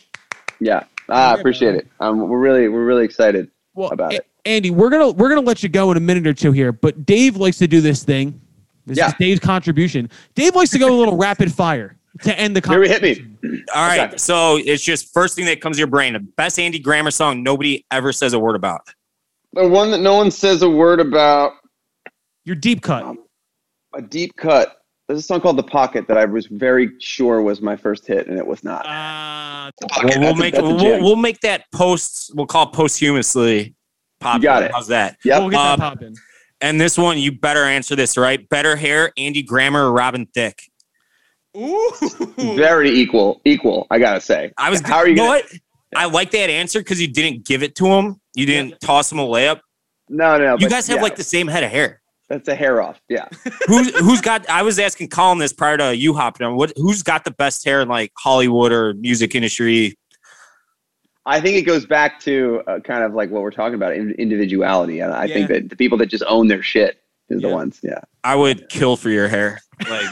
G: Yeah, I appreciate it. Um, we're really we're really excited
B: well,
G: about
B: A-
G: it.
B: Andy, we're gonna we're gonna let you go in a minute or two here, but Dave likes to do this thing. This
G: Yeah.
B: is Dave's contribution. Dave likes to go a little rapid fire to end the
G: Here we hit
B: conversation.
G: me.
D: All right.
G: Okay.
D: So it's just first thing that comes to your brain. The best Andy Grammer song nobody ever says a word about.
G: The one that no one says a word about.
B: Your deep cut.
G: A deep cut. There's a song called "The Pocket" that I was very sure was my first hit, and it was not.
B: Uh,
D: Well, we'll
G: That's a-
D: make
G: that's a
D: we'll,
G: jam.
D: we'll make that post. We'll call it posthumously popular.
G: You got it.
D: How's that?
G: Yep.
B: we'll get
D: Um,
B: that popping.
D: And this one, you better answer this right. Better hair, Andy Grammer or Robin Thicke?
B: Ooh.
G: Very equal. Equal. I gotta say.
D: I was.
G: How are you?
D: you know
G: Gonna,
D: what? I like that answer because you didn't give it to him. You didn't toss him a layup.
G: no, no.
D: You
G: but
D: guys have
G: yeah,
D: like the same head of hair.
G: That's a hair off. Yeah.
D: Who's who's got? I was asking Colin this prior to you hopping on. What who's got the best hair in like Hollywood or music industry?
G: I think it goes back to uh, kind of like what we're talking about, in, individuality. And I think
B: Yeah.
G: that the people that just own their shit is the
B: Yeah.
G: ones. Yeah.
D: I would kill for your hair, like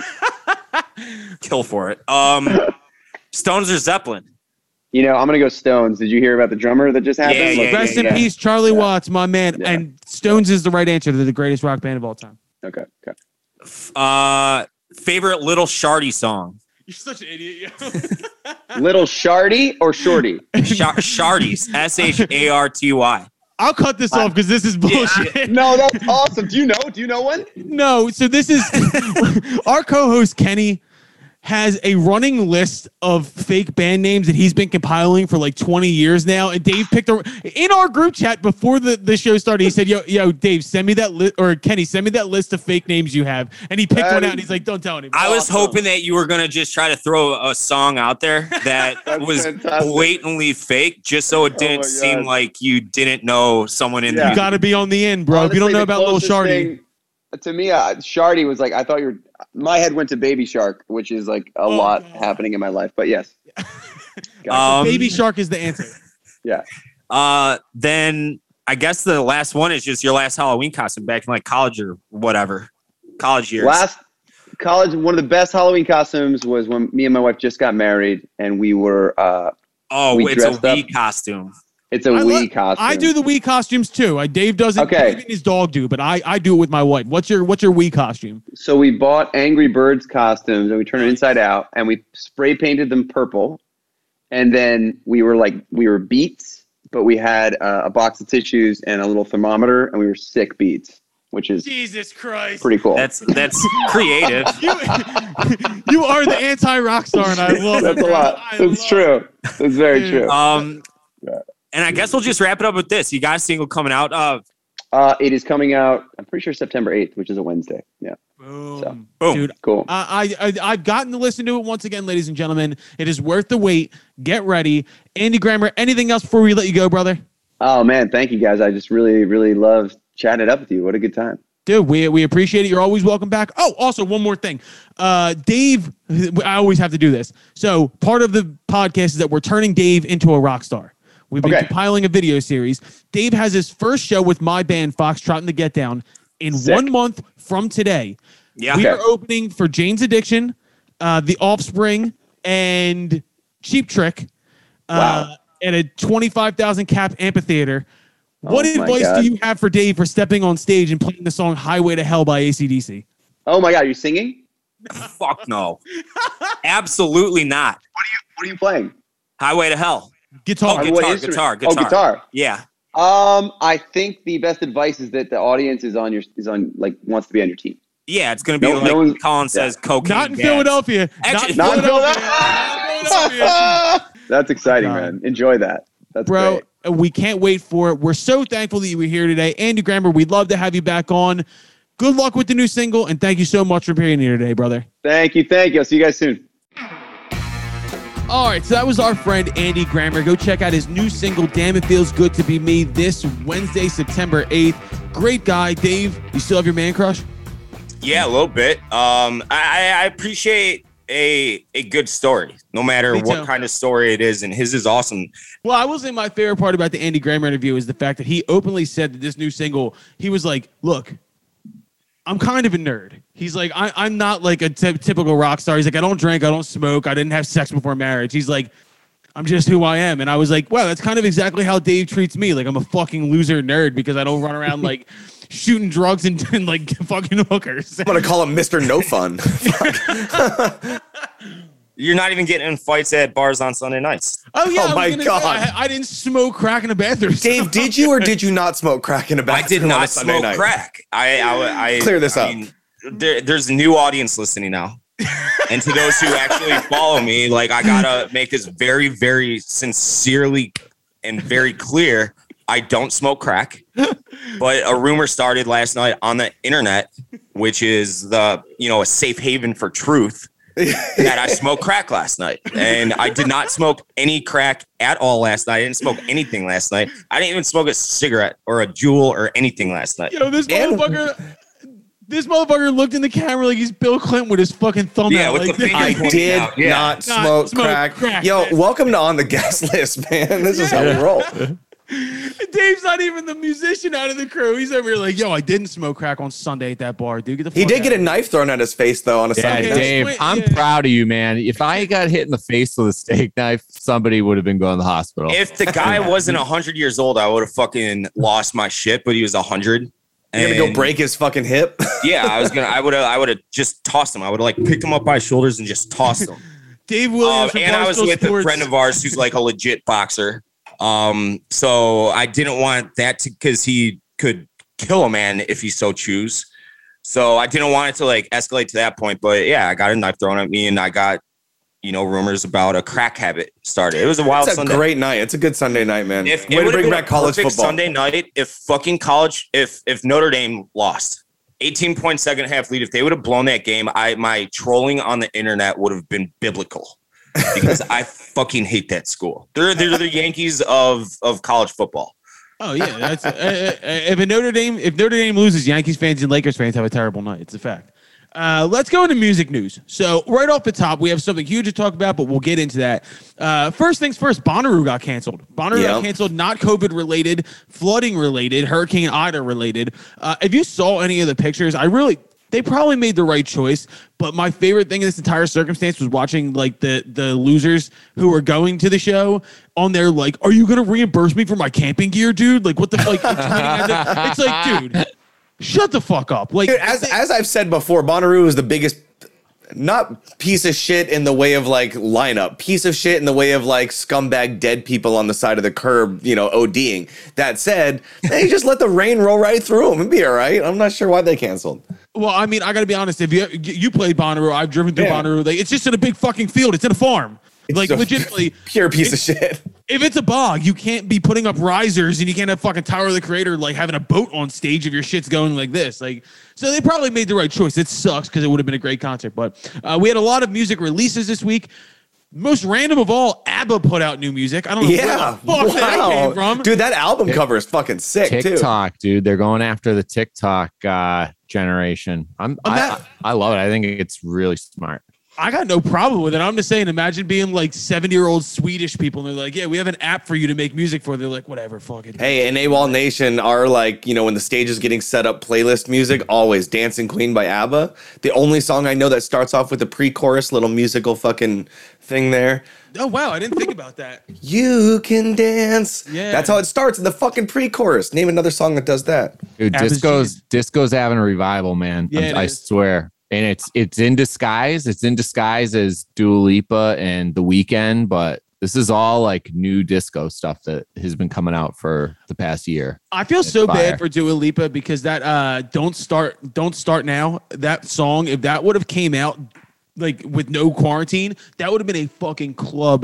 D: kill for it. Um, Stones or Zeppelin?
G: You know, I'm gonna go Stones. Did you hear about the drummer that just happened?
D: Yeah, yeah,
G: Like,
B: Rest in
G: yeah.
B: peace, Charlie
G: Yeah.
B: Watts, my man.
G: Yeah.
B: And Stones is the right answer. They're the greatest rock band of all time.
G: Okay. Okay.
D: Uh, favorite Little Shardy song?
B: You're such an idiot.
G: Little Shardy or Shorty?
D: Shar- Shardies, S H A R T Y.
B: I'll cut this off because this is bullshit.
G: No, that's awesome. Do you know? Do you know one?
B: No, so this is our co-host Kenny. has a running list of fake band names that he's been compiling for like twenty years now. And Dave picked a, in our group chat before the, the show started. He said, yo, yo, Dave, send me that list, or Kenny, send me that list of fake names you have. And he picked
G: That
B: one
G: is-
B: out and he's like, don't tell anybody.
D: I was
G: Awesome.
D: hoping that you were gonna just try to throw a song out there that
G: That's
D: was
G: fantastic.
D: blatantly fake, just so it
G: Oh
D: didn't
G: my
D: seem
G: God.
D: like you didn't know someone in
G: Yeah.
B: You got to be on the end, bro. if you don't
G: Honestly,
B: know
G: the
B: about Lil
G: closest
B: Shardy.
G: thing- To me, uh, Shardy was like, I thought you were, my head went to Baby Shark, which is like a
B: Oh,
G: lot
B: God.
G: happening in my life. But yes. Gotcha.
D: Um,
B: Baby Shark is the answer.
G: yeah.
D: Uh, then I guess the last one is just your last Halloween costume back in like college or whatever, college years.
G: Last college, one of the best Halloween costumes was when me and my wife just got married and we were, uh,
D: oh,
G: we
D: it's a
G: dressed up.
D: Wii costume.
G: it's a
B: I
G: Wii
B: lo-
G: costume.
B: I do the Wii costumes too. I, Dave doesn't.
G: Okay.
B: Dave and his dog do, but I, I do it with my wife. What's your What's your Wii costume?
G: So we bought Angry Birds costumes and we turned it inside out and we spray painted them purple. And then we were like, we were Beats, but we had uh, a box of tissues and a little thermometer and we were sick Beats, which is
B: Jesus Christ!
G: pretty cool.
D: That's that's creative.
B: You, you are the anti rock star, and I love
G: That's
B: it.
G: a
B: bro.
G: lot.
B: I
G: That's
B: love
G: true. That's very
B: Dude.
G: true.
D: Um,
G: Yeah.
D: and I guess we'll just wrap it up with this. You got a single coming out. Uh,
G: Uh, it is coming out, I'm pretty sure September eighth, which is a Wednesday. Yeah.
B: Boom.
G: So.
D: Boom.
B: Dude,
G: Cool.
B: I, I, I- I've gotten to listen to it once again, ladies and gentlemen. It is worth the wait. Get ready. Andy Grammer, anything else before we let you go, brother?
G: Oh, man. Thank you, guys. I just really, really love chatting it up with you. What a good time.
B: Dude, we, we appreciate it. You're always welcome back. Oh, also, one more thing. Uh, Dave, I always have to do this. So part of the podcast is that we're turning Dave into a rock star. We've been
G: Okay.
B: compiling a video series. Dave has his first show with my band, Foxtrot and the Get Down, in
G: Sick.
B: one month from today.
D: yeah.
B: We
G: Okay.
B: are opening for Jane's Addiction, uh, The Offspring, and Cheap Trick uh,
G: Wow.
B: at a twenty-five thousand cap amphitheater. What
G: Oh my
B: advice
G: God.
B: do you have for Dave for stepping on stage and playing the song Highway to Hell by A C D C?
G: Oh, my God. You're singing?
D: Fuck no. Absolutely not.
G: What are you playing?
D: Highway to Hell.
B: Guitar.
D: Oh,
G: Uh, what
D: guitar,
G: instrument?
D: guitar,
G: Oh,
D: guitar.
G: guitar.
D: Yeah.
G: Um, I think the best advice is that the audience is on your, is on, like, wants to be on your team.
D: Yeah, it's gonna be
G: No-
D: like
G: no one-
D: Colin says, cocaine.
B: Not in
D: gas.
B: Philadelphia.
D: Actually-
B: not in
G: Not in
B: Philadelphia. Not in Philadelphia.
G: That's exciting,
B: God.
G: man. Enjoy that. That's
B: Bro,
G: great.
B: uh, we can't wait for it. We're so thankful that you were here today. Andy Grammer, we'd love to have you back on. Good luck with the new single, and thank you so much for being here today, brother.
G: Thank you. Thank you. I'll see you guys soon.
B: All right, so that was our friend Andy Grammer. Go check out his new single, Damn It Feels Good to Be Me, this Wednesday, September eighth. Great guy. Dave, you still have your man crush?
D: Yeah, a little bit. Um, I, I appreciate a a good story, no matter
B: Me
D: what
B: too.
D: kind of story it is, and his is awesome.
B: Well, I will say my favorite part about the Andy Grammer interview is the fact that he openly said that this new single, he was like, look, I'm kind of a nerd. He's like, I, I'm not like a ty- typical rock star. He's like, I don't drink, I don't smoke, I didn't have sex before marriage. He's like, I'm just who I am. And I was like, wow, that's kind of exactly how Dave treats me. Like, I'm a fucking loser nerd because I don't run around like shooting drugs and, and like fucking hookers.
E: I'm gonna call him Mister No Fun.
D: You're not even getting in fights at bars on Sunday nights.
B: Oh, yeah.
E: Oh
B: I was
E: my
B: gonna say,
E: God.
B: I, I didn't smoke crack in a bathroom.
E: Dave, did you or did you not smoke crack in a
D: I
E: bathroom
D: did
E: on a
D: not
E: Sunday
D: smoke
E: night?
D: crack. I, I, I
E: Clear this
D: I
E: up.
D: mean, there, there's a new audience listening now. And to those who actually follow me, like I gotta make this very, very sincerely and very clear. I don't smoke crack, but a rumor started last night on the internet, which is the you know a safe haven for truth, that I smoked crack last night, and I did not smoke any crack at all last night. I didn't smoke anything last night. I didn't even smoke a cigarette or a Juul or anything last night.
B: Yo, this
E: And-
B: motherfucker. This motherfucker looked in the camera like he's Bill Clinton with his fucking thumb
D: Yeah,
B: out.
D: with
B: like
D: the
B: this.
E: I
D: Pointing
E: did
D: out, yeah.
E: not
B: Not
E: smoke,
B: smoke
E: crack.
B: crack,
E: Yo,
B: man.
E: welcome to On the Guest List, man. This is how we roll.
B: Dave's not even the musician out of the crew. He's over here like, yo, I didn't smoke crack on Sunday at that bar, dude. Get the fuck
E: He did
B: out
E: get a
B: of here.
E: knife thrown at his face though on a
C: Yeah,
E: Sunday
B: Okay,
E: night.
C: Dave,
B: wait,
C: I'm
B: yeah.
C: proud of you, man. If I got hit in the face with a steak knife, somebody would have been going to the hospital.
D: If the guy wasn't a hundred years old, I would have fucking lost my shit. But he was a hundred.
E: You're gonna go break his fucking hip.
D: Yeah, I was gonna. I would have. I would have just tossed him. I would have like picked him up by his shoulders and just tossed him.
B: Dave
D: Um,
B: Williams from
D: and I was
B: Barstool
D: with
B: Sports.
D: a friend of ours who's like a legit boxer. Um, so I didn't want that to because he could kill a man if he so choose. So I didn't want it to like escalate to that point. But yeah, I got a knife thrown at me, and I got, you know, rumors about a crack habit started. It was a wild
E: It's a
D: Sunday.
E: great night. It's a good Sunday night, man.
D: If
E: Way
D: it
E: to
D: would
E: bring
D: been
E: back
D: a
E: college
D: perfect
E: football.
D: Sunday night, if fucking college, if if Notre Dame lost, eighteen point second half lead, if they would have blown that game, I my trolling on the internet would have been biblical because I fucking hate that school. They're they're the Yankees of of college football.
B: Oh yeah, that's uh, uh, if a Notre Dame if Notre Dame loses, Yankees fans and Lakers fans have a terrible night. It's a fact. Uh, let's go into music news. So right off the top, we have something huge to talk about, but we'll get into that. Uh, first things first, Bonnaroo got canceled. Bonnaroo
E: Yeah.
B: got canceled, not COVID related, flooding related, Hurricane Ida related. Uh, if you saw any of the pictures, I really, they probably made the right choice. But my favorite thing in this entire circumstance was watching like the the losers who were going to the show on their like, are you gonna reimburse me for my camping gear, dude? Like what the like? It's like, dude. Shut the fuck up. Like
E: Dude, as as I've said before, Bonnaroo is the biggest, not piece of shit in the way of like lineup, piece of shit in the way of like scumbag dead people on the side of the curb, you know, ODing. That said, they just let the rain roll right through them and be all right. I'm not sure why they canceled.
B: Well, I mean, I gotta be honest. If you you played Bonnaroo, I've driven through
E: Yeah.
B: Bonnaroo. Like, it's just in a big fucking field. It's in a farm.
E: It's
B: like
E: a
B: legitimately,
E: pure piece of shit.
B: if it's a bog, you can't be putting up risers and you can't have fucking Tower of the Creator like having a boat on stage if your shit's going like this. Like, so they probably made the right choice. It sucks because it would have been a great concert. But uh, we had a lot of music releases this week. Most random of all, ABBA put out new music. I don't know
E: Yeah,
B: where the fuck that came
E: wow,
B: from.
E: dude, that album cover is fucking sick too.
C: TikTok, dude. They're going after the TikTok uh, generation. I'm,
B: I'm
C: I,
B: not-
C: I, I love it. I think it's really smart.
B: I got no problem with it. I'm just saying, imagine being like seventy year old Swedish people and they're like, yeah, we have an app for you to make music for. They're like, whatever, fuck it.
E: Hey, and AWOL Nation are like, you know, when the stage is getting set up, playlist music, always Dancing Queen by ABBA. The only song I know that starts off with the pre-chorus, little musical fucking thing there.
B: Oh, wow. I didn't think about that.
E: You can dance.
B: Yeah.
E: That's how it starts in the fucking pre-chorus. Name another song that does that.
C: Dude,
B: ABBA's
C: disco's
B: genius.
C: disco's having a revival, man.
B: Yeah,
C: I'm-
B: it
C: I
B: is.
C: swear. And it's it's in disguise. It's in disguise as Dua Lipa and The Weeknd, but this is all like new disco stuff that has been coming out for the past year.
B: I feel
C: It's
B: so
C: fire.
B: bad for Dua Lipa because that uh, "Don't Start, Don't Start Now" that song, if that would have came out like with no quarantine, that would have been a fucking club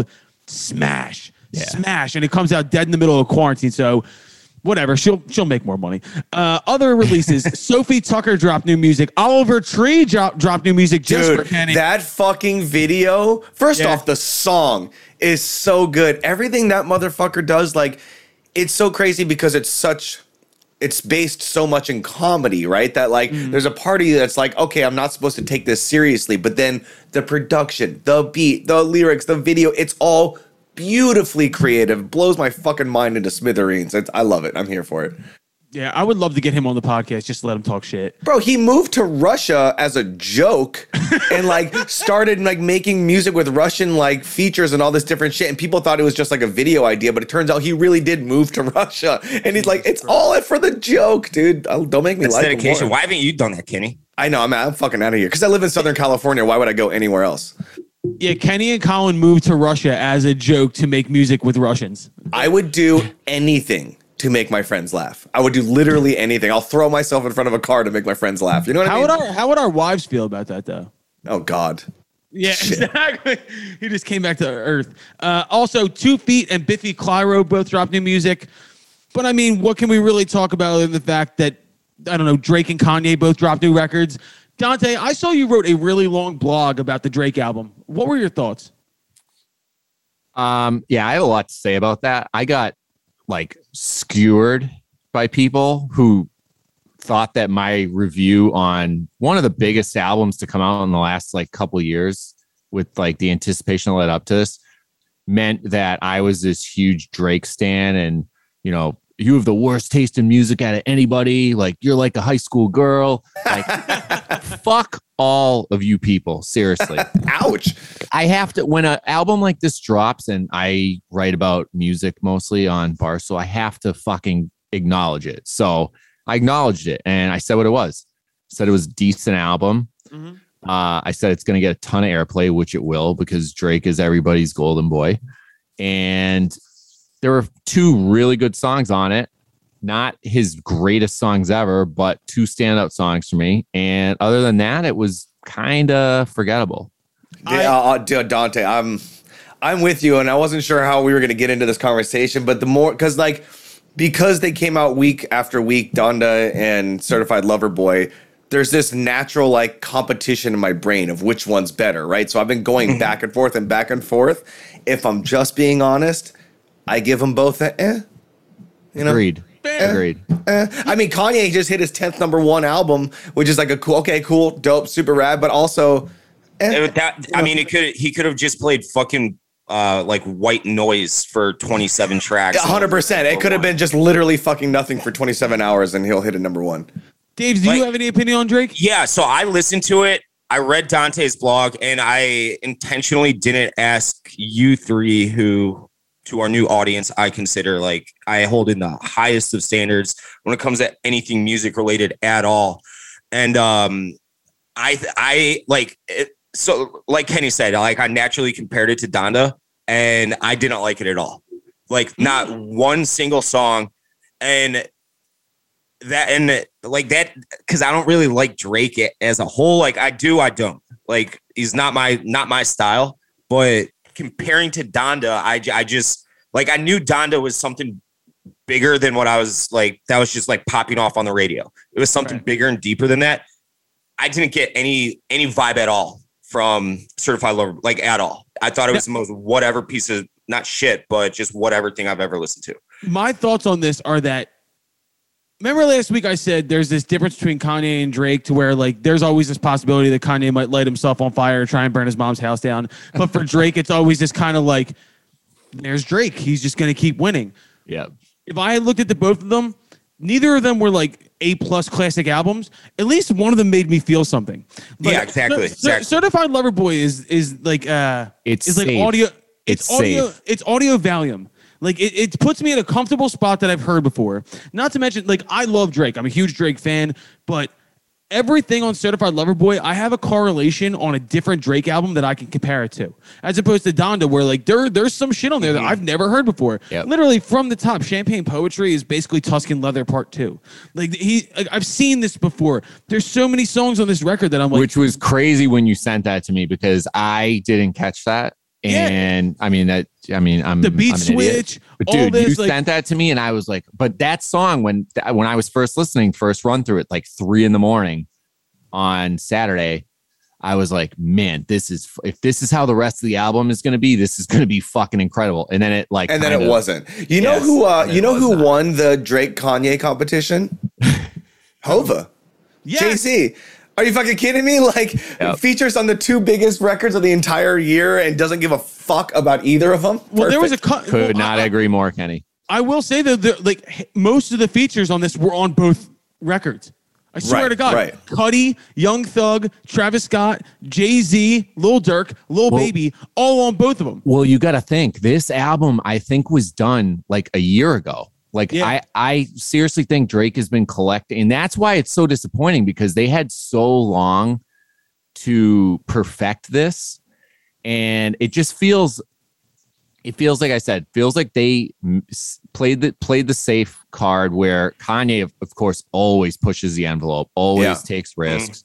B: smash,
C: Yeah.
B: smash, and it comes out dead in the middle of quarantine. So whatever, she'll she'll make more money. Uh, other releases: Sophie Tucker dropped new music. Oliver Tree dropped dropped new music just for
E: Dude,
B: Kenny.
E: that fucking video. First
B: Yeah.
E: off, the song is so good. Everything that motherfucker does, like, it's so crazy because it's such. It's based so much in comedy, right? That like there's a party that's like, okay, I'm not supposed to take this seriously, but then the production, the beat, the lyrics, the video, it's all beautifully creative. Blows my fucking mind into smithereens. It's, I love it. I'm here for it.
B: yeah, I would love to get him on the podcast just to let him talk shit.
E: Bro, he moved to Russia as a joke and like started like making music with Russian like features and all this different shit. And people thought it was just like a video idea, but it turns out he really did move to Russia. And he's like, it's all for the joke, dude. I'll- Don't make me
D: That's
E: like him
D: dedication.
E: more.
D: Why haven't you done that, Kenny?
E: I know, I'm, I'm fucking out of here because I live in Southern California. Why would I go anywhere else?
B: Yeah, Kenny and Colin moved to Russia as a joke to make music with Russians.
E: I would do anything to make my friends laugh. I would do literally anything. I'll throw myself in front of a car to make my friends laugh. You know what
B: How
E: I mean?
B: would our how would our wives feel about that though?
E: oh God.
B: Yeah, exactly. He just came back to Earth. Uh, also, Two Feet and Biffy Clyro both dropped new music. But I mean, what can we really talk about other than the fact that I don't know, Drake and Kanye both dropped new records? Dante, I saw you wrote a really long blog about the Drake album. What were your thoughts?
C: Um, yeah, I have a lot to say about that. I got like skewered by people who thought that my review on one of the biggest albums to come out in the last like couple years with like the anticipation that led up to this meant that I was this huge Drake stan and, you know, you have the worst taste in music out of anybody. Like you're like a high school girl. Like fuck all of you people. Seriously.
E: Ouch.
C: I have to, when an album like this drops and I write about music mostly on Barstool, I have to fucking acknowledge it. So I acknowledged it and I said what it was. I said it was a decent album.
B: Mm-hmm.
C: Uh, I said it's going to get a ton of airplay, which it will because Drake is everybody's golden boy. And there were two really good songs on it. not his greatest songs ever, but two standout songs for me. And other than that, it was kind of forgettable.
E: I, uh, uh, Dante, I'm I'm with you, and I wasn't sure how we were going to get into this conversation, but the more because like because they came out week after week, Donda and Certified Lover Boy, there's this natural like competition in my brain of which one's better, right? So I've been going back and forth and back and forth. If I'm just being honest, I give them both a eh. You know?
C: Agreed.
E: Eh,
C: Agreed.
E: eh. I mean, Kanye just hit his tenth number one album, which is like a cool, okay, cool, dope, super rad, but also. Eh,
D: That, I mean, it could he could have just played fucking uh, like white noise for twenty-seven tracks.
E: one hundred percent. It could have been just literally fucking nothing for twenty-seven hours, and he'll hit a number one.
B: Dave, do
D: Like-
B: you have any opinion on Drake?
D: Yeah, so I listened to it. I read Dante's blog, and I intentionally didn't ask you three, who to our new audience I consider like I hold in the highest of standards when it comes to anything music related at all. And um, I I like it. So like Kenny said, like I naturally compared it to Donda, and I didn't like it at all. Like not one single song. And that and like that, because I don't really like Drake as a whole. Like I do, I don't. Like he's not my not my style. But comparing to Donda, I I just like I knew Donda was something bigger than what I was like. That was just like popping off on the radio. It was something
B: Right.
D: bigger and deeper than that. I didn't get any any vibe at all from Certified Lover, like at all. I thought it was the most whatever piece of not shit, but just whatever thing I've ever listened to.
B: My thoughts on this are that, remember last week I said there's this difference between Kanye and Drake to where like there's always this possibility that Kanye might light himself on fire or try and burn his mom's house down. But for Drake, it's always this kind of like, there's Drake. He's just going to keep winning.
C: Yeah.
B: If I had looked at the both of them, neither of them were like A plus classic albums. At least one of them made me feel something. Like,
D: Yeah, exactly,
B: Cer-
D: exactly.
B: Certified Lover Boy is is like uh,
C: It's
B: is like
C: safe.
B: audio. It's,
C: It's
B: audio.
C: safe.
B: It's audio Valium. Like it, it puts me in a comfortable spot that I've heard before. Not to mention, like I love Drake. I'm a huge Drake fan, but everything on Certified Lover Boy, I have a correlation on a different Drake album that I can compare it to, as opposed to Donda, where like there there's some shit on there that I've never heard before.
C: Yep.
B: Literally from the top, Champagne Poetry is basically Tuscan Leather Part Two. Like he, like, I've seen this before. There's so many songs on this record that I'm like,
C: Which was crazy when you sent that to me because I didn't catch that.
B: Yeah.
C: And I mean that I mean I'm
B: the beat
C: I'm an idiot.
B: switch,
C: But
B: all
C: dude,
B: this,
C: you
B: like,
C: sent that to me and I was like, but that song when when I was first listening, first run through it, like three in the morning on Saturday, I was like, man, this is if this is how the rest of the album is gonna be, this is gonna be fucking incredible. And then it like
E: And then it
C: kinda-
E: wasn't. You know
C: Yes,
E: who? Uh,
C: and
E: you
C: it
E: know
C: was
E: who
C: not.
E: won the Drake Kanye competition? Hova.
B: yes.
E: Jay Z. Are you fucking kidding me? Like
C: Yep.
E: features on the two biggest records of the entire year and doesn't give a fuck about either of them.
B: Well, there was a
E: Perfect.
B: cut.
C: Could
B: well,
C: not
B: I,
C: agree more, Kenny.
B: I will say that the, like h- most of the features on this were on both records. I swear
E: Right,
B: to God,
E: right.
B: Cudi, Young Thug, Travis Scott, Jay Z, Lil Durk, Lil
C: Well-
B: Baby, all on both of them.
C: Well, you got to think this album, I think, was done like a year ago. Like,
B: Yeah.
C: I, I seriously think Drake has been collecting, and that's why it's so disappointing because they had so long to perfect this, and it just feels, it feels like I said, feels like they m- s- played the played the safe card where Kanye, of, of course, always pushes the envelope, always
E: Yeah.
C: takes risks.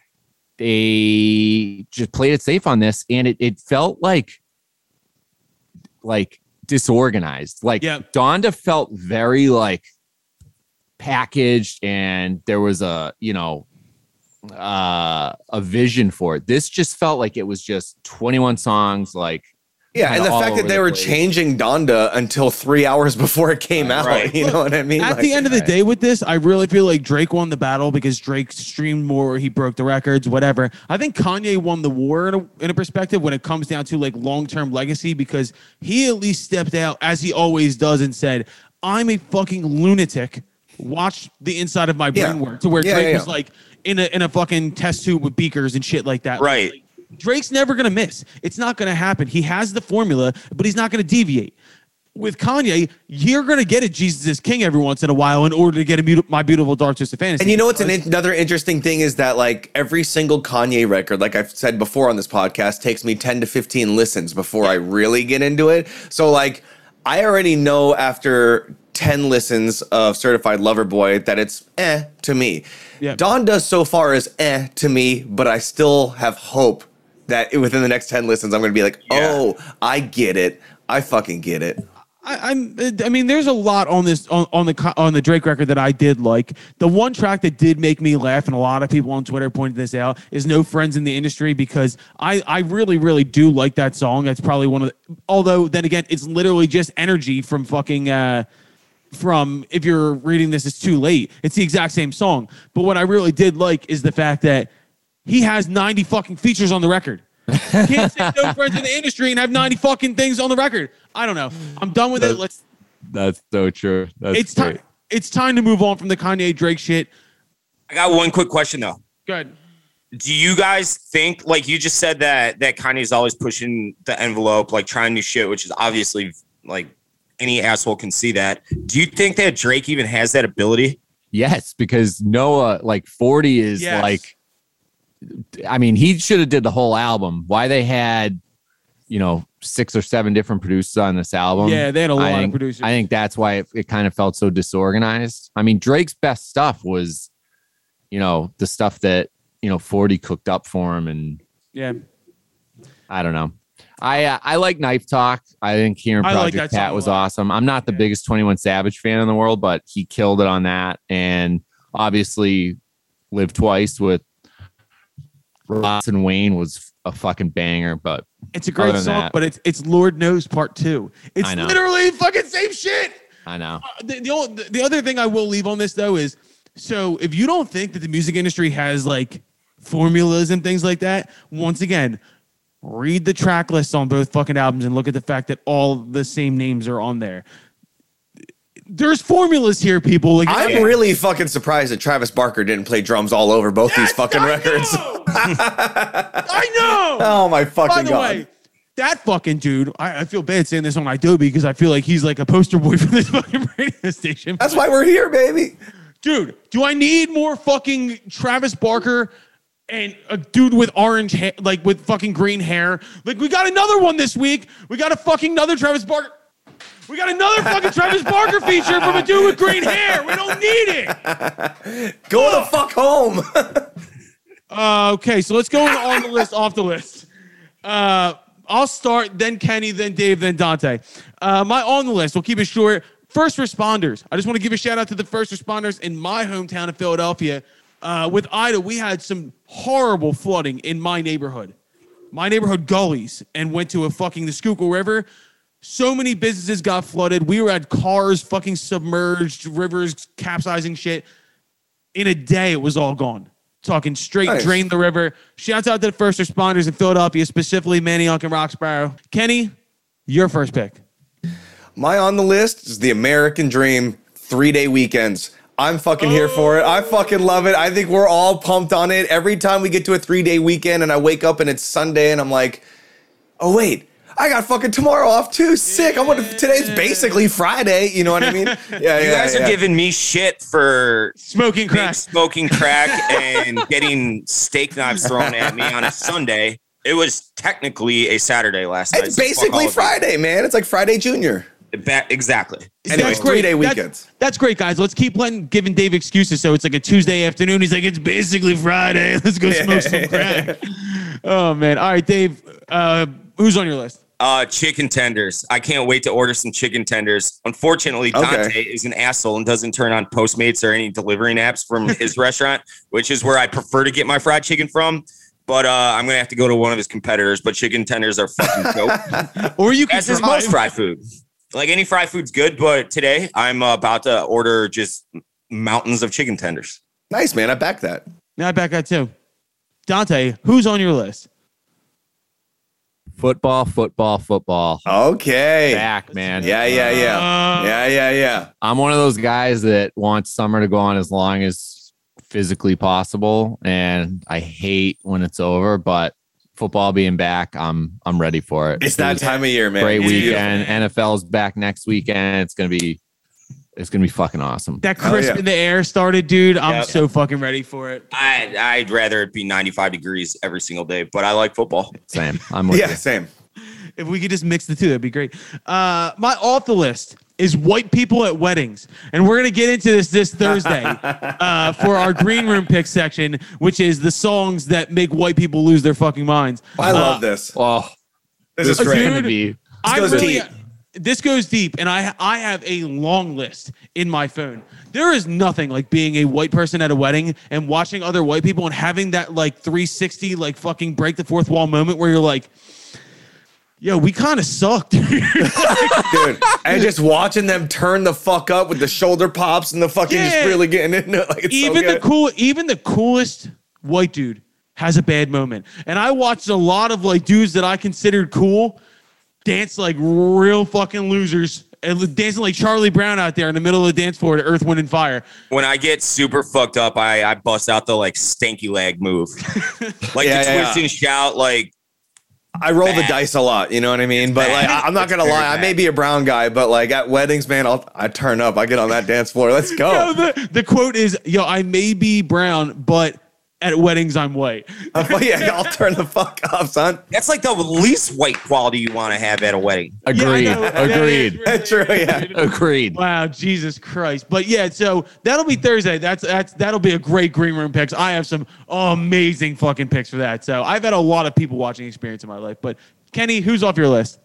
C: They just played it safe on this, and it it felt like like disorganized. Like
B: Yeah.
C: Donda felt very like packaged, and there was a you know uh a vision for it. This just felt like it was just twenty-one songs, like
E: Yeah, and
C: kinda
E: the
C: all
E: fact that
C: over
E: they
C: the
E: were
C: place.
E: changing Donda until three hours before it came out.
D: Right.
E: You know what I mean?
B: At
E: Like,
B: the end of the day with this, I really feel like Drake won the battle because Drake streamed more, he broke the records, whatever. I think Kanye won the war in a, in a perspective when it comes down to like long-term legacy because he at least stepped out, as he always does, and said, I'm a fucking lunatic. Watch the inside of my brain
E: Yeah.
B: work. To where
E: Yeah,
B: Drake
E: yeah,
B: was
E: yeah.
B: like in a in a fucking test tube with beakers and shit like that.
D: Right.
B: Like, Drake's never gonna miss. It's not gonna happen. He has the formula, but he's not gonna deviate. With Kanye, you're gonna get a Jesus is King every once in a while in order to get a Beauti- My Beautiful Dark Twisted Fantasy.
E: And you know what's an, another interesting thing is that like every single Kanye record, like I've said before on this podcast, takes me ten to fifteen listens before I really get into it. So like I already know after ten listens of Certified Lover Boy that it's eh to me.
B: Yeah.
E: Dawn Does So Far is eh to me, but I still have hope that within the next ten listens, I'm going to be like,
D: Yeah.
E: oh, I get it. I fucking get it.
B: I, I'm. I mean, there's a lot on this on, on the co- on the Drake record that I did like. The one track that did make me laugh, and a lot of people on Twitter pointed this out, is "No Friends in the Industry," because I I really really do like that song. That's probably one of the. Although then again, it's literally just energy from fucking. Uh, from if you're reading this, it's too late. It's the exact same song. But what I really did like is the fact that he has ninety fucking features on the record. You can't say no friends in the industry and have ninety fucking things on the record. I don't know. I'm done with it. Let's.
C: That's so true. That's
B: It's time. It's time to move on from the Kanye Drake shit.
D: I got one quick question though.
B: Good.
D: Do you guys think, like you just said, that that Kanye's always pushing the envelope, like trying new shit, which is obviously like any asshole can see that. Do you think that Drake even has that ability?
C: Yes, because Noah, like forty is
B: Yes.
C: like, I mean, he should have did the whole album. Why they had, you know, six or seven different producers on this album.
B: Yeah, they had a lot
C: I
B: of
C: think,
B: producers.
C: I think that's why it, it kind of felt so disorganized. I mean, Drake's best stuff was, you know, the stuff that, you know, forty cooked up for him. And
B: Yeah.
C: I don't know. I uh, I like Knife Talk. I think hearing
B: I like
C: Project
B: that song
C: Pat
B: a
C: was
B: lot.
C: awesome. I'm not the
B: Yeah.
C: biggest twenty-one Savage fan in the world, but he killed it on that. And obviously, Live Twice with Ross and Wayne was a fucking banger. But
B: It's a great
C: Other than
B: song,
C: that-
B: but it's it's Lord Knows Part Two. It's
C: I know.
B: literally fucking same shit.
C: I know.
B: The, the, only- the other thing I will leave on this though is, so if you don't think that the music industry has like formulas and things like that, once again, read the track lists on both fucking albums and look at the fact that all the same names are on there. There's formulas here, people. Like,
E: I'm really fucking surprised that Travis Barker didn't play drums all over both these fucking
B: I
E: records.
B: know! I know.
E: Oh my fucking
B: By the
E: god.
B: way, that fucking dude, I, I feel bad saying this on Adobe because I feel like he's like a poster boy for this fucking radio station.
E: That's why we're here, baby.
B: Dude, do I need more fucking Travis Barker and a dude with orange hair, like with fucking green hair? Like, we got another one this week. We got a fucking another Travis Barker. We got another fucking Travis Barker feature from a dude with green hair. We don't need it.
E: Go the fuck home.
B: Uh, okay, so let's go on the list, off the list. Uh, I'll start, then Kenny, then Dave, then Dante. Uh, my on the list, we'll keep it short. First responders. I just want to give a shout out to the first responders in my hometown of Philadelphia. Uh, with Ida, we had some horrible flooding in my neighborhood. My neighborhood gullies, and went to a fucking the Schuylkill River. So many businesses got flooded. We were at cars fucking submerged, rivers capsizing shit. In a day, it was all gone. Talking straight,
E: Nice.
B: drained the river. Shouts out to the first responders in Philadelphia, specifically Manioc and Roxborough. Kenny, your first pick.
E: My on the list is the American Dream three day weekends. I'm fucking here for it. I fucking love it. I think we're all pumped on it. Every time we get to a three day weekend and I wake up and it's Sunday and I'm like, oh wait, I got fucking tomorrow off too. Sick. I'm gonna. Today's basically Friday. You know what I mean? Yeah, yeah.
D: You guys
E: yeah.
D: are giving me shit for
B: Smoking
D: big
B: crack.
D: smoking crack and getting steak knives thrown at me on a Sunday. It was technically a Saturday last night.
E: It's
D: so fuck all
E: basically
D: of you.
E: Friday, man. It's like Friday Junior.
D: Ba- exactly.
E: Anyways,
B: That's great.
E: three day
B: That's-
E: weekends.
B: That's, great, guys. Let's keep letting giving Dave excuses. So it's like a Tuesday afternoon. He's like, it's basically Friday. Let's go smoke some crack. Oh man. All right, Dave. Uh, who's on your list?
D: Uh, chicken tenders. I can't wait to order some chicken tenders. Unfortunately, Dante
E: Okay.
D: is an asshole and doesn't turn on Postmates or any delivering apps from his restaurant, which is where I prefer to get my fried chicken from. But uh, I'm gonna have to go to one of his competitors. But chicken tenders are fucking dope.
B: Or you can
D: As is
B: drive.
D: most fried food. Like any fried food's good, but today I'm uh, about to order just mountains of chicken tenders.
E: Nice, man. I back that.
B: Yeah, I back that too. Dante, who's on your list?
C: Football, football, football.
E: Okay.
C: Back, man.
E: Yeah, yeah, yeah.
B: Uh,
E: Yeah, yeah, yeah.
C: I'm one of those guys that wants summer to go on as long as physically possible, and I hate when it's over. But football being back, I'm I'm ready for it.
E: It's that
C: was a
E: time of year, man.
C: Great
E: It's beautiful.
C: weekend. N F L's back next weekend. It's gonna be it's gonna be fucking awesome.
B: That
E: Oh,
B: crisp
E: yeah.
B: in the air started, dude. I'm
D: Yep.
B: so fucking ready for it.
D: I, I'd rather it be ninety-five degrees every single day, but I like football.
C: Same. I'm with
E: Yeah,
C: you.
E: same.
B: If we could just mix the two, that'd be great. Uh, my off the list. is white people at weddings. And we're going to get into this this Thursday uh, for our green room pick section, which is the songs that make white people lose their fucking minds.
E: I love
B: Uh,
E: this.
C: Oh,
E: This is
C: this is
E: great.
C: going to be.
B: I
E: goes
B: really,
E: deep.
B: This goes deep, and I I have a long list in my phone. There is nothing like being a white person at a wedding and watching other white people and having that like three sixty like fucking break the fourth wall moment where you're like, yo, we kind of sucked.
E: Dude, and just watching them turn the fuck up with the shoulder pops and the fucking
B: Yeah.
E: just really getting into it. Like it's
B: even
E: so
B: the
E: good.
B: cool, even the coolest white dude has a bad moment. And I watched a lot of like dudes that I considered cool dance like real fucking losers and dancing like Charlie Brown out there in the middle of the dance floor to Earth, Wind, and Fire.
D: When I get super fucked up, I, I bust out the like stanky leg move. Like
E: Yeah,
D: the
E: yeah,
D: twist
E: yeah.
D: and shout, like
E: I roll the
D: Bad.
E: dice a lot, you know what I mean? But like, I, I'm not gonna
D: Very
E: lie, I
D: bad.
E: may be a brown guy, but like at weddings, man, I'll I turn up. I get on that dance floor. Let's
B: Yo,
E: go.
B: the, the quote is, yo, I may be brown, but at weddings, I'm white.
E: But yeah, I'll turn the fuck up, son.
D: that's like the least white quality you want to have at a wedding.
C: Agreed.
B: Yeah, I know.
C: Agreed.
E: That's true, yeah.
C: Agreed.
B: Wow, Jesus Christ. But yeah, so that'll be Thursday. That's that's that'll be a great green room picks. I have some amazing fucking picks for that. So I've had a lot of people watching experience in my life. But Kenny, who's off your list?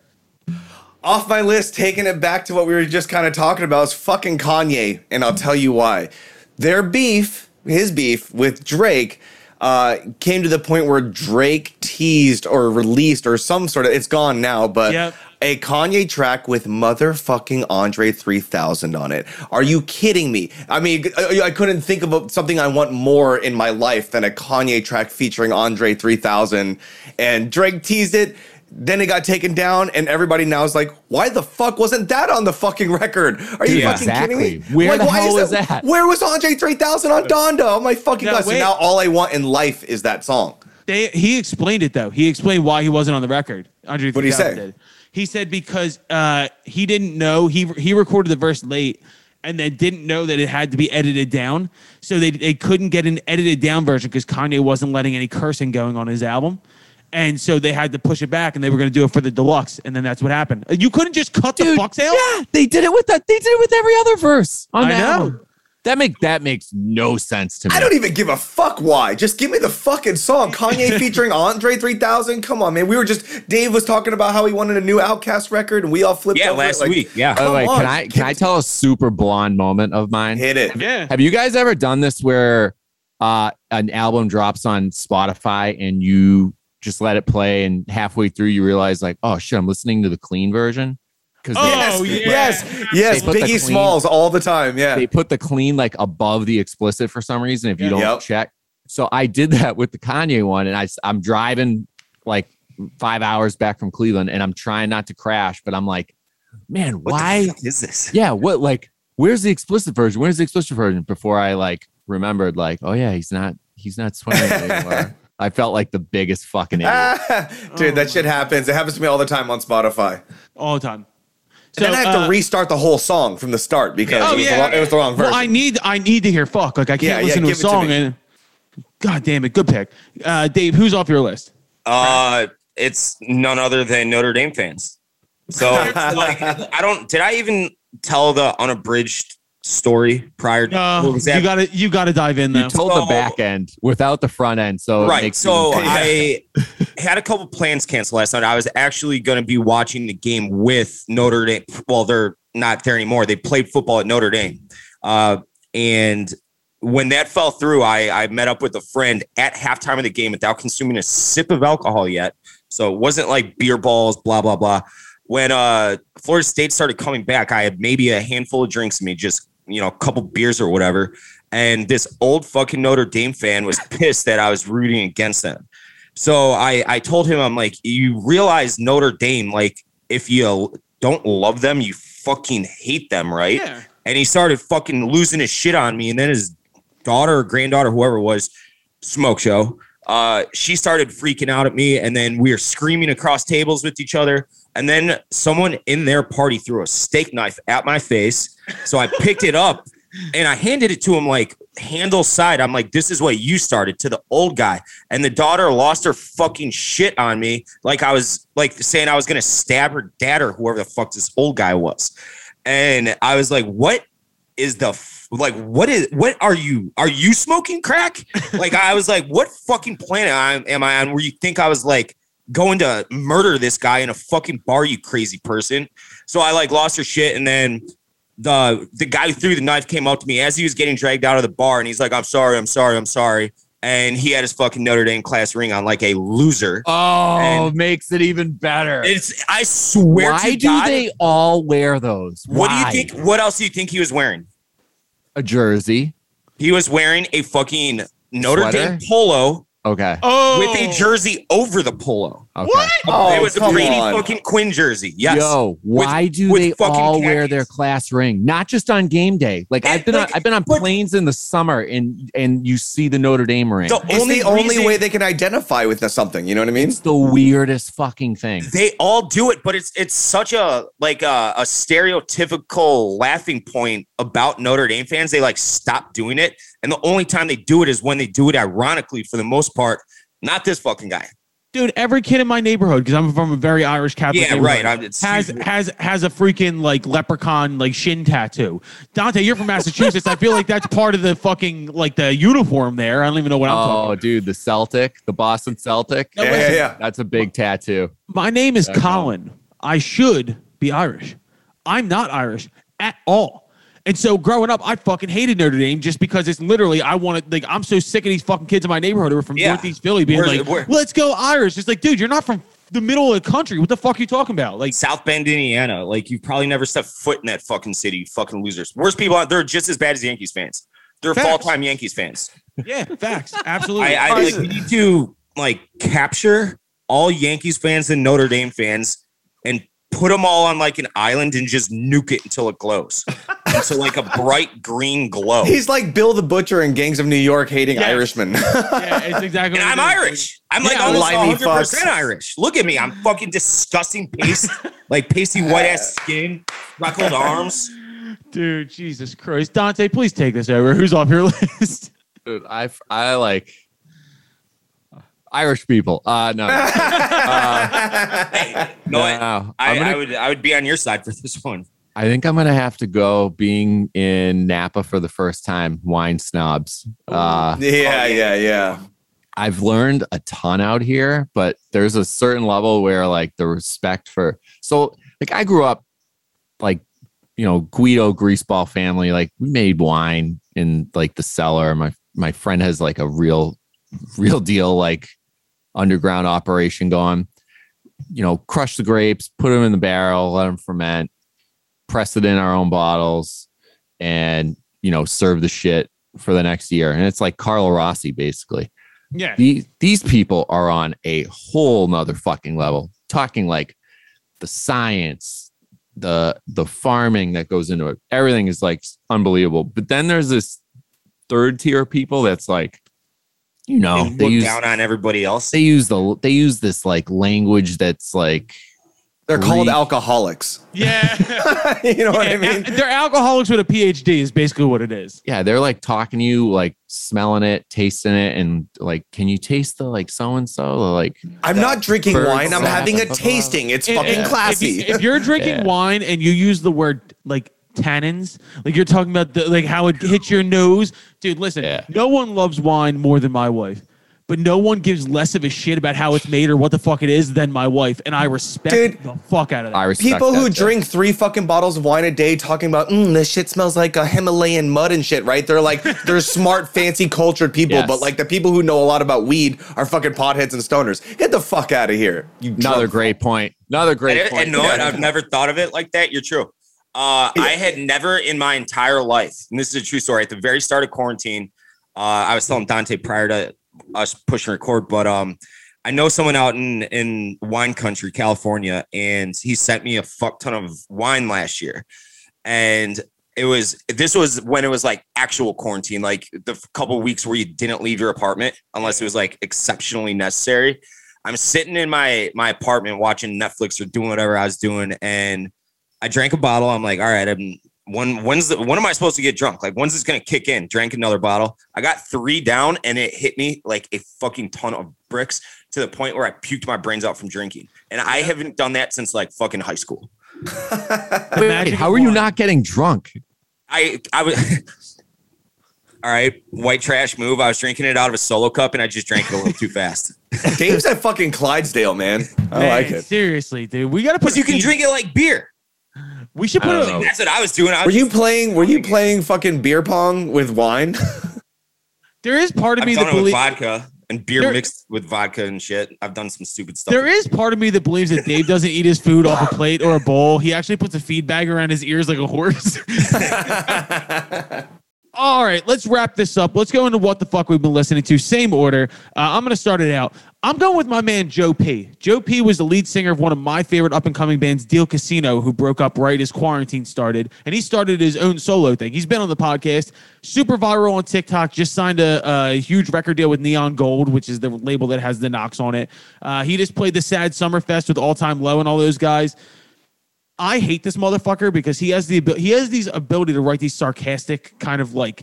E: Off my list, taking it back to what we were just kind of talking about, is fucking Kanye, and I'll tell you why. Their beef, his beef with Drake, uh, came to the point where Drake teased or released or some sort of, it's gone now, but
B: Yep.
E: a Kanye track with motherfucking Andre three thousand on it. Are you kidding me? I mean, I, I couldn't think of something I want more in my life than a Kanye track featuring Andre three thousand, and Drake teased it. Then it got taken down, and everybody now is like, "Why the fuck wasn't that on the fucking record? Are you
C: Yeah,
E: fucking
C: exactly.
E: kidding me?
C: Where
E: Like,
C: the
E: why
C: hell
E: is
C: was that?
E: Where was Andre three thousand on Donda? Oh my fucking
B: No,
E: god! So
B: wait.
E: now all I want in life is that song.
B: They, he explained it though. He explained why he wasn't on the record. Andre
E: What'd he
B: three thousand
E: say?
B: did. He said because uh, he didn't know he he recorded the verse late and then didn't know that it had to be edited down. So they they couldn't get an edited down version because Kanye wasn't letting any cursing going on his album. And so they had to push it back, and they were going to do it for the deluxe, and then that's what happened. You couldn't just cut the fucks out.
C: Yeah, they did it with that. They did it with every other verse on
B: I
C: the
B: know.
C: album. That make that makes no sense to me.
E: I don't even give a fuck why. Just give me the fucking song. Kanye featuring Andre three thousand. Come on, man. We were just Dave was talking about how he wanted a new Outkast record, and we all flipped.
D: Yeah,
E: over
D: last
E: it. Like,
D: week. Yeah.
C: By the way,
E: Come
C: can
E: on,
C: I
E: give
C: can I
E: it to
C: tell a super blonde moment of mine?
E: Hit it.
B: Yeah.
C: Have you guys ever done this where uh, an album drops on Spotify and you just let it play, and halfway through you realize like, oh shit, I'm listening to the clean version? Because
B: Oh,
C: they,
B: yeah.
E: Yes, yes.
C: They put the
E: Biggie
C: clean-
E: Smalls all the time. Yeah.
C: they put the clean like above the explicit for some reason if you
B: Yeah.
C: don't
E: Yep.
C: check. So I did that with the Kanye one, and I I'm driving like five hours back from Cleveland, and I'm trying not to crash, but I'm like, man,
D: What
C: why?
D: the fuck is this?
C: Yeah, what like where's the explicit version? Where's the explicit version? Before I like remembered, like, oh yeah, he's not he's not swearing anymore. I felt like the biggest fucking idiot.
E: Dude, that shit happens. It happens to me all the time on Spotify.
B: All the time.
E: And then I have
B: uh,
E: to restart the whole song from the start because
B: Oh,
E: it, was
B: yeah.
E: the wrong, it was the wrong version.
B: Well, I need I need to hear fuck. Like I can't
E: Yeah, yeah,
B: listen to a
E: give it to
B: song
E: me.
B: and God damn it, good pick. Uh, Dave, who's off your list?
D: Uh, it's none other than Notre Dame fans. So like, I don't. Did I even tell the unabridged story prior? to
B: Uh,
D: what was that?
B: you gotta you gotta dive in
C: You
B: though.
C: told
D: So-
C: the back end without the front end, so it
D: Right.
C: makes
D: So
C: even-
D: I had a couple plans canceled last night. I was actually going to be watching the game with Notre Dame. Well, they're not there anymore. They played football at Notre Dame. Uh, and when that fell through, I, I met up with a friend at halftime of the game without consuming a sip of alcohol yet. So it wasn't like beer balls, blah, blah, blah. When uh, Florida State started coming back, I had maybe a handful of drinks in me, just, you know, a couple beers or whatever. And this old fucking Notre Dame fan was pissed that I was rooting against them. So I, I told him, I'm like, you realize Notre Dame, like, if you don't love them, you fucking hate them, right?
B: Yeah.
D: And he started fucking losing his shit on me. And then his daughter or granddaughter, whoever it was, smoke show, uh, she started freaking out at me. And then we were screaming across tables with each other. And then someone in their party threw a steak knife at my face. So I picked it up and I handed it to him like handle side. I'm like, this is what you started, to the old guy. And the daughter lost her fucking shit on me. Like I was like saying I was going to stab her dad or whoever the fuck this old guy was. And I was like, what is the f- like what is what are you are you smoking crack? Like I was like, what fucking planet am I on where you think I was like going to murder this guy in a fucking bar, you crazy person? So I like lost her shit, and then the the guy who threw the knife came up to me as he was getting dragged out of the bar, and he's like, I'm sorry, I'm sorry, I'm sorry. And he had his fucking Notre Dame class ring on like a loser.
C: Oh,
D: And
C: makes it even better.
D: It's I swear
C: Why
D: to
C: do
D: God,
C: they all wear those?
D: what
C: Why?
D: do you think? What else do you think he was wearing?
C: A jersey.
D: He was wearing a fucking Notre
C: Sweater?
D: Dame polo
C: Okay.
B: Oh,
D: with a jersey over the polo.
C: Okay.
B: What?
E: Oh,
D: it was a
E: come
D: Brady
E: on.
D: fucking Quinn jersey. Yes.
C: Yo, why
D: With-
C: do
D: with
C: they
D: fucking
C: all wear
D: khakis.
C: their class ring? Not just on game day. Like
D: And,
C: I've been
D: like,
C: on I've been on
D: but-
C: planes in the summer and and you see the Notre Dame ring.
D: The
E: It's
D: only
E: the only
D: reason-
E: way they can identify with something. You know what I mean?
C: It's the weirdest fucking thing.
D: They all do it, but it's it's such a like a, a stereotypical laughing point about Notre Dame fans. They like stop doing it, and the only time they do it is when they do it ironically. For the most part, not this fucking guy.
B: dude, every kid in my neighborhood, because I'm from a very Irish Catholic
D: Yeah,
B: neighborhood,
D: right. I'm- it's-
B: has has has a freaking like leprechaun like shin tattoo. Dante, you're from Massachusetts. I feel like that's part of the fucking like the uniform there. I don't even know what I'm talking
C: Oh,
B: about.
C: dude, the Celtic, the Boston Celtic.
B: No,
E: Yeah,
B: listen,
E: yeah, yeah.
C: That's a big tattoo.
B: My name is
C: Okay.
B: Colin. I should be Irish. I'm not Irish at all. And so growing up, I fucking hated Notre Dame just because it's literally, I wanted, like, I'm so sick of these fucking kids in my neighborhood who are from
D: Yeah.
B: Northeast Philly being
D: Where's-
B: like,
D: where-
B: let's go Irish. It's like, dude, you're not from the middle of the country. What the fuck are you talking about? Like,
D: South Bend, Indiana. Like you've probably never stepped foot in that fucking city. You fucking losers. Worst people out there. Just as bad as Yankees fans. They're
B: Facts.
D: full-time Yankees fans.
B: yeah, facts. Absolutely.
D: I, I like we need to like capture all Yankees fans and Notre Dame fans and put them all on like an island and just nuke it until it glows. Into like a bright green glow.
E: He's like Bill the Butcher in Gangs of New York hating
B: Yes.
E: Irishmen.
B: yeah, it's exactly
D: And
B: what
D: I'm
B: it is.
D: Irish. I'm like
B: Yeah,
D: almost
E: limey
D: one hundred percent
E: fucks.
D: Irish. Look at me. I'm fucking disgusting paste, like pasty white ass skin, freckled arms.
B: Dude, Jesus Christ. Dante, please take this over. Who's off your list?
C: Dude, I I like Irish people. Uh no. uh,
D: Hey, no, I,
C: no.
D: I,
C: I'm gonna-
D: I would I would be on your side for this one.
C: I think I'm gonna have to go being in Napa for the first time. Wine snobs. Uh,
E: yeah, yeah, yeah.
C: I've learned a ton out here, but there's a certain level where like the respect for so like I grew up like you know Guido greaseball family. Like we made wine in like the cellar. My my friend has like a real real deal like underground operation going. You know, crush the grapes, put them in the barrel, let them ferment, press it in our own bottles, and you know, serve the shit for the next year. And it's like Carlo Rossi, basically.
B: Yeah.
C: These these people are on a whole nother fucking level. Talking like the science, the the farming that goes into it. Everything is like unbelievable. But then there's this third tier people that's like, you know,
D: And
C: they
D: look
C: use
D: down on everybody else.
C: they use the they use this like language that's like
E: They're called
C: Greek.
E: alcoholics.
B: Yeah.
E: You know what I
B: Yeah,
E: mean?
B: They're alcoholics with a P H D is basically what it is.
C: yeah, they're like talking to you, like smelling it, tasting it, and like, can you taste the like so and so? Like,
E: I'm not drinking
C: Birds
E: wine. I'm
C: laugh
E: having a
C: above.
E: tasting. It's
B: If-
E: fucking
B: if-
E: classy.
B: If, you- if you're drinking
C: Yeah.
B: wine and you use the word like tannins, like you're talking about the, like how it hits your nose, dude. Listen,
C: Yeah.
B: no one loves wine more than my wife, but no one gives less of a shit about how it's made or what the fuck it is than my wife, and I respect
E: Dude,
B: the fuck out of that.
C: I respect
E: People who
C: that shit.
E: drink three fucking bottles of wine a day talking about, mm, this shit smells like a Himalayan mud and shit, right? They're like, they're smart, fancy, cultured people,
C: Yes.
E: but like the people who know a lot about weed are fucking potheads and stoners. Get the fuck out of here. You
C: Another
E: drunk
C: great point. Another great
D: And,
C: point.
D: and know what? I've never thought of it like that. You're true. Uh, I had never in my entire life, and this is a true story. At the very start of quarantine, uh, I was telling Dante prior to us pushing record, but um, I know someone out in in wine country, California, and he sent me a fuck ton of wine last year, and it was this was when it was like actual quarantine, like the f- couple of weeks where you didn't leave your apartment unless it was like exceptionally necessary. I'm sitting in my my apartment watching Netflix or doing whatever I was doing, and I drank a bottle. I'm like, all right, I'm when when's the when am I supposed to get drunk? Like, when's this gonna kick in? Drank another bottle. I got three down, and it hit me like a fucking ton of bricks to the point where I puked my brains out from drinking. And I haven't done that since like fucking high school.
C: Wait,
B: Magic
C: how
B: of
C: are you
B: wine.
C: not getting drunk?
D: I I was all right. White trash move. I was drinking it out of a solo cup, and I just drank it a little too fast.
E: Dave's at fucking Clydesdale, man. I
B: Man,
E: like it.
B: Seriously, dude. We got to put
D: Because you can
B: feed-
D: drink it like beer.
B: We should
C: I
B: put
C: don't
B: a,
C: know.
D: That's what I was doing. I
E: Were
D: was
E: you
D: just-
E: playing? Were you playing fucking beer pong with wine?
B: There is part of
D: I've
B: me
D: done
B: that
D: it with
B: believes
D: vodka and beer
B: There-
D: mixed with vodka and shit. I've done some stupid stuff.
B: there is part of me that believes that Dave doesn't eat his food off a plate or a bowl. He actually puts a feed bag around his ears like a horse. All right, let's wrap this up. Let's go into what the fuck we've been listening to. Same order. Uh, I'm going to start it out. I'm going with my man Joe P. Joe P was the lead singer of one of my favorite up-and-coming bands, Deal Casino, who broke up right as quarantine started. And he started his own solo thing. He's been on the podcast, super viral on TikTok, just signed a, a huge record deal with Neon Gold, which is the label that has the Knox on it. Uh, he just played the Sad Summerfest with All Time Low and all those guys. I hate this motherfucker because he has the abil- he has these ability to write these sarcastic kind of like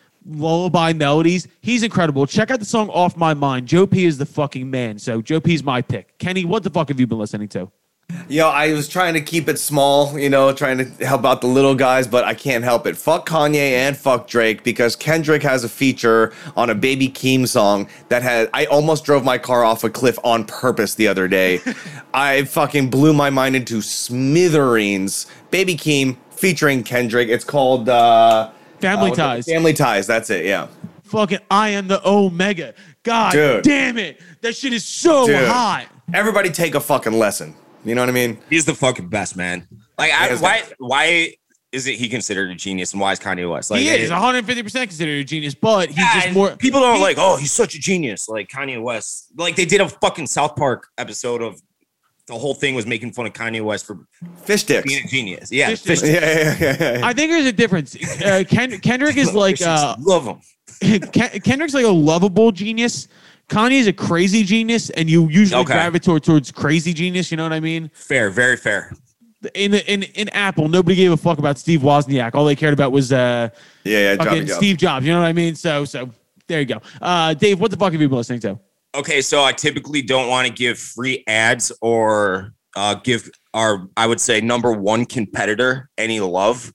B: lullaby melodies. He's incredible. Check out the song Off My Mind. Joe P is the fucking man. So Joe P's my pick. Kenny, what the fuck have you been listening to?
E: Yo, I was trying to keep it small, you know, trying to help out the little guys, but I can't help it. Fuck Kanye and fuck Drake because Kendrick has a feature on a Baby Keem song that had, I almost drove my car off a cliff on purpose the other day. I fucking blew my mind into smithereens. Baby Keem featuring Kendrick. It's called, uh,
B: Family
E: uh,
B: Ties.
E: Family Ties, that's it, yeah.
B: Fucking I am the Omega. God
E: Dude.
B: damn it. That shit is so
E: Dude.
B: hot.
E: Everybody take a fucking lesson. You know what I mean?
D: He's the fucking best, man. Like, I,
E: Hands
D: why
E: down.
D: why is it he considered a genius, and why is Kanye West? Like,
B: he is
D: it-
B: one hundred fifty percent considered a genius, but he's
D: Yeah,
B: just
D: and
B: more.
D: people don't
B: he-
D: like, oh, he's such a genius, like Kanye West. Like they did a fucking South Park episode of the whole thing was making fun of Kanye West for
E: Fish dicks.
D: being a genius. Yeah,
B: Fish
D: fish
B: sticks.
E: Yeah, yeah, yeah, yeah, yeah.
B: I think there's a difference. Uh, Ken- Kendrick is like
D: Fish
B: uh,
D: sticks. love him.
B: Ken- Kendrick's like a lovable genius. Kanye's a crazy genius, and you usually
D: Okay.
B: gravitate towards crazy genius. You know what I mean?
D: Fair, very fair.
B: In in in Apple, nobody gave a fuck about Steve Wozniak. All they cared about was uh,
E: Yeah, yeah,
B: fucking
E: Johnny Jones.
B: Steve Jobs. You know what I mean? So so there you go. Uh, Dave, what the fuck have you been listening to?
D: Okay, so I typically don't want to give free ads or uh, give our, I would say, number one competitor any love.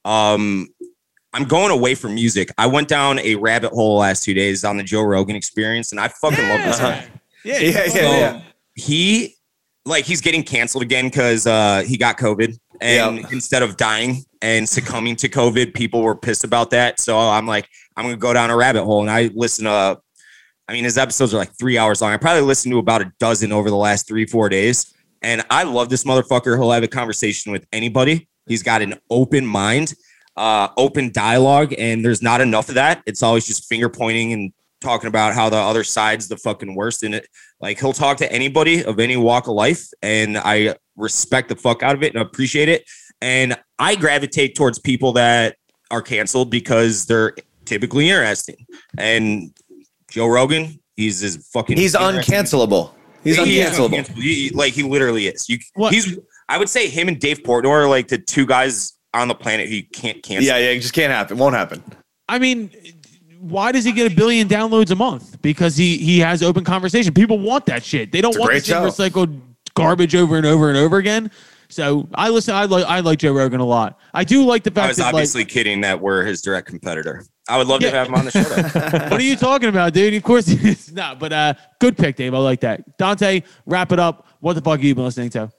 D: Um, I'm going away from music. I went down a rabbit hole last two days on the Joe Rogan Experience, and I fucking love this guy.
B: Yeah,
E: Yeah, yeah,
D: So
E: yeah.
D: he, like, he's getting canceled again because uh, he got COVID, and
E: Yeah.
D: instead of dying and succumbing to COVID, people were pissed about that. So I'm like, I'm gonna go down a rabbit hole, and I listen to. I mean, his episodes are like three hours long. I probably listened to about a dozen over the last three, four days. And I love this motherfucker. He'll have a conversation with anybody. He's got an open mind, uh, open dialogue, and there's not enough of that. It's always just finger pointing and talking about how the other side's the fucking worst in it. Like, he'll talk to anybody of any walk of life, and I respect the fuck out of it and appreciate it. And I gravitate towards people that are canceled because they're typically interesting. And Joe Rogan, he's his fucking.
E: He's uncancelable. He's
D: He is
E: uncancelable.
D: uncancelable. He- like he literally is. You,
B: What?
D: he's. I would say him and Dave Portnoy are like the two guys on the planet who you can't cancel.
E: Yeah, yeah, it just can't happen. Won't happen.
B: I mean, why does he get a billion downloads a month? Because he he has open conversation. People want that shit. They don't
E: It's a
B: want the
E: great
B: same
E: show.
B: recycled garbage over and over and over again. So I listen. I like I like Joe Rogan a lot. I do like the
D: I
B: fact
D: was
B: that like,
D: obviously kidding that we're his direct competitor. I would love
B: Yeah.
D: to have him on the show. though.
B: what are you talking about, dude? Of course it's not. But uh, good pick, Dave. I like that. Dante, wrap it up. What the fuck have you been listening to?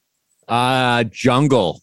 C: Uh, Jungle.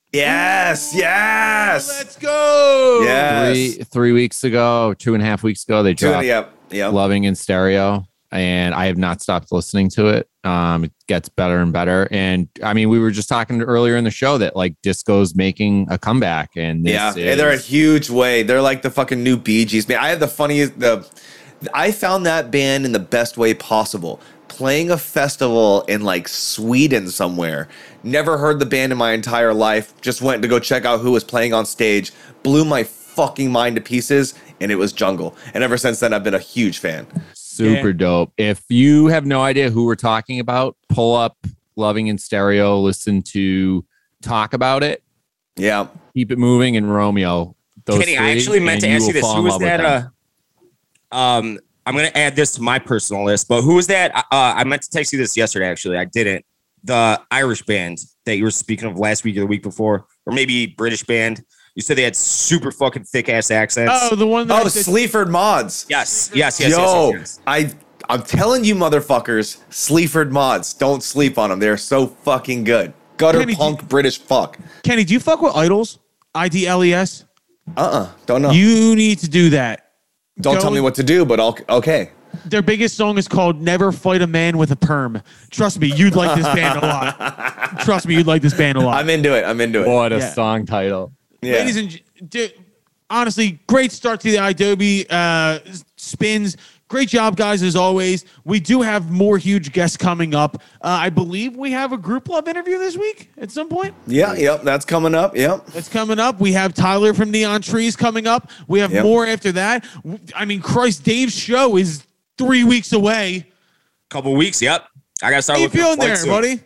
E: Yes, yes.
B: Let's go.
E: Yes.
C: Three three weeks ago, two and a half weeks ago, they
E: Two-
C: dropped
E: Yep, yep.
C: Loving in Stereo, and I have not stopped listening to it. Um, it gets better and better. And I mean, we were just talking earlier in the show that like disco's making a comeback, and this
E: Yeah,
C: is,
E: and they're a huge way. They're like the fucking new Bee Gees. Man, I had the funniest. The I found that band in the best way possible. Playing a festival in like Sweden somewhere. Never heard the band in my entire life. Just went to go check out who was playing on stage. Blew my fucking mind to pieces, and it was Jungle. And ever since then, I've been a huge fan.
C: super
B: Yeah.
C: dope. If you have no idea who we're talking about, pull up Loving in Stereo, listen to Talk About It,
E: Yeah.
C: Keep It Moving, and Romeo. Those
D: Kenny, I
C: three,
D: actually meant
C: and
D: to ask you
C: will
D: this.
C: fall
D: Who
C: in
D: was
C: love with
D: that?
C: them.
D: Uh, um, I'm gonna add this to my personal list. But who was that? Uh, I meant to text you this yesterday. Actually, I didn't. the Irish band that you were speaking of last week or the week before, or maybe British band. You said they had super fucking thick ass accents.
B: Oh, the one. That
E: Oh, Sleaford Mods.
D: yes, yes, yes,
E: Yo,
D: yes, yes, yes.
E: I I'm telling you, motherfuckers, Sleaford Mods. Don't sleep on them. They're so fucking good. Gutter
B: Kenny,
E: punk
B: do-
E: British fuck.
B: Kenny, do you fuck with Idols? I D L E S.
E: Uh uh-uh, don't know.
B: You need to do that.
E: don't
B: go
E: tell me
B: and-
E: what to do, but I'll, okay.
B: Their biggest song is called "Never Fight a Man with a Perm." Trust me, you'd like this band a lot. Trust me, you'd like this band a lot.
E: I'm into it. I'm into it.
C: What a
B: Yeah.
C: song title.
E: Yeah.
B: Ladies and g- dude, honestly, great start to the Adobe uh, spins. Great job, guys, as always. We do have more huge guests coming up. Uh, I believe we have a group love interview this week at some point.
E: Yeah, yep, that's coming up. Yep.
B: That's coming up. We have Tyler from Neon Trees coming up. We have
E: Yep.
B: more after that. W- I mean, Christ, Dave's show is three weeks away.
D: Couple weeks. Yep. I gotta start
B: How you
D: looking at
B: feeling there,
D: flights soon.
B: buddy?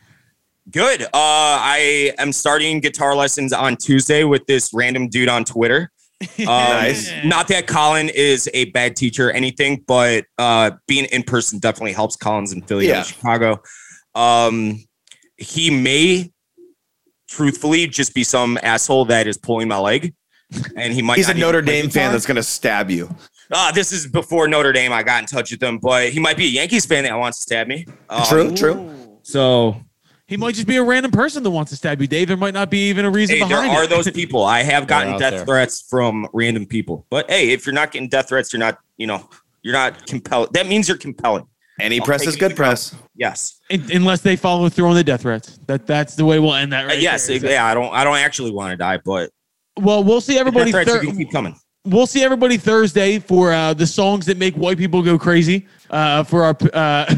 D: Good. Uh, I am starting guitar lessons on Tuesday with this random dude on Twitter. Um,
E: Nice.
D: Not that Colin is a bad teacher or anything, but uh, being in person definitely helps. Colin's in Philly,
E: Yeah.
D: and Chicago. Um, he may, truthfully, just be some asshole that is pulling my leg, and he might.
E: He's a
D: not even
E: Notre
D: play
E: Dame
D: guitar.
E: fan that's gonna stab you.
D: Uh, this is before Notre Dame. I got in touch with him, but he might be a Yankees fan that wants to stab me. Um,
E: True, true.
D: So
B: He might just be a random person that wants to stab you, Dave. There might not be even a reason
D: hey, there
B: behind
D: are
B: it.
D: those people. I have gotten
C: out
D: death
C: there.
D: threats from random people. But hey, if you're not getting death threats, you're not, you know, you're not compelled. That means you're compelling.
E: Any
D: I'll
E: press
D: take
E: is
D: it
E: good
D: to
E: press.
D: Yes.
B: Un- Unless they follow through on the death threats. That that's the way we'll end that.
D: Uh,
B: Right
D: yes.
B: there.
D: Yeah. I don't. I don't actually want to die, but
B: Well, we'll see
D: death
B: everybody.
D: threats
B: Thur-
D: you can keep coming.
B: we'll see everybody Thursday for uh, the songs that make white people go crazy. Uh, for our uh,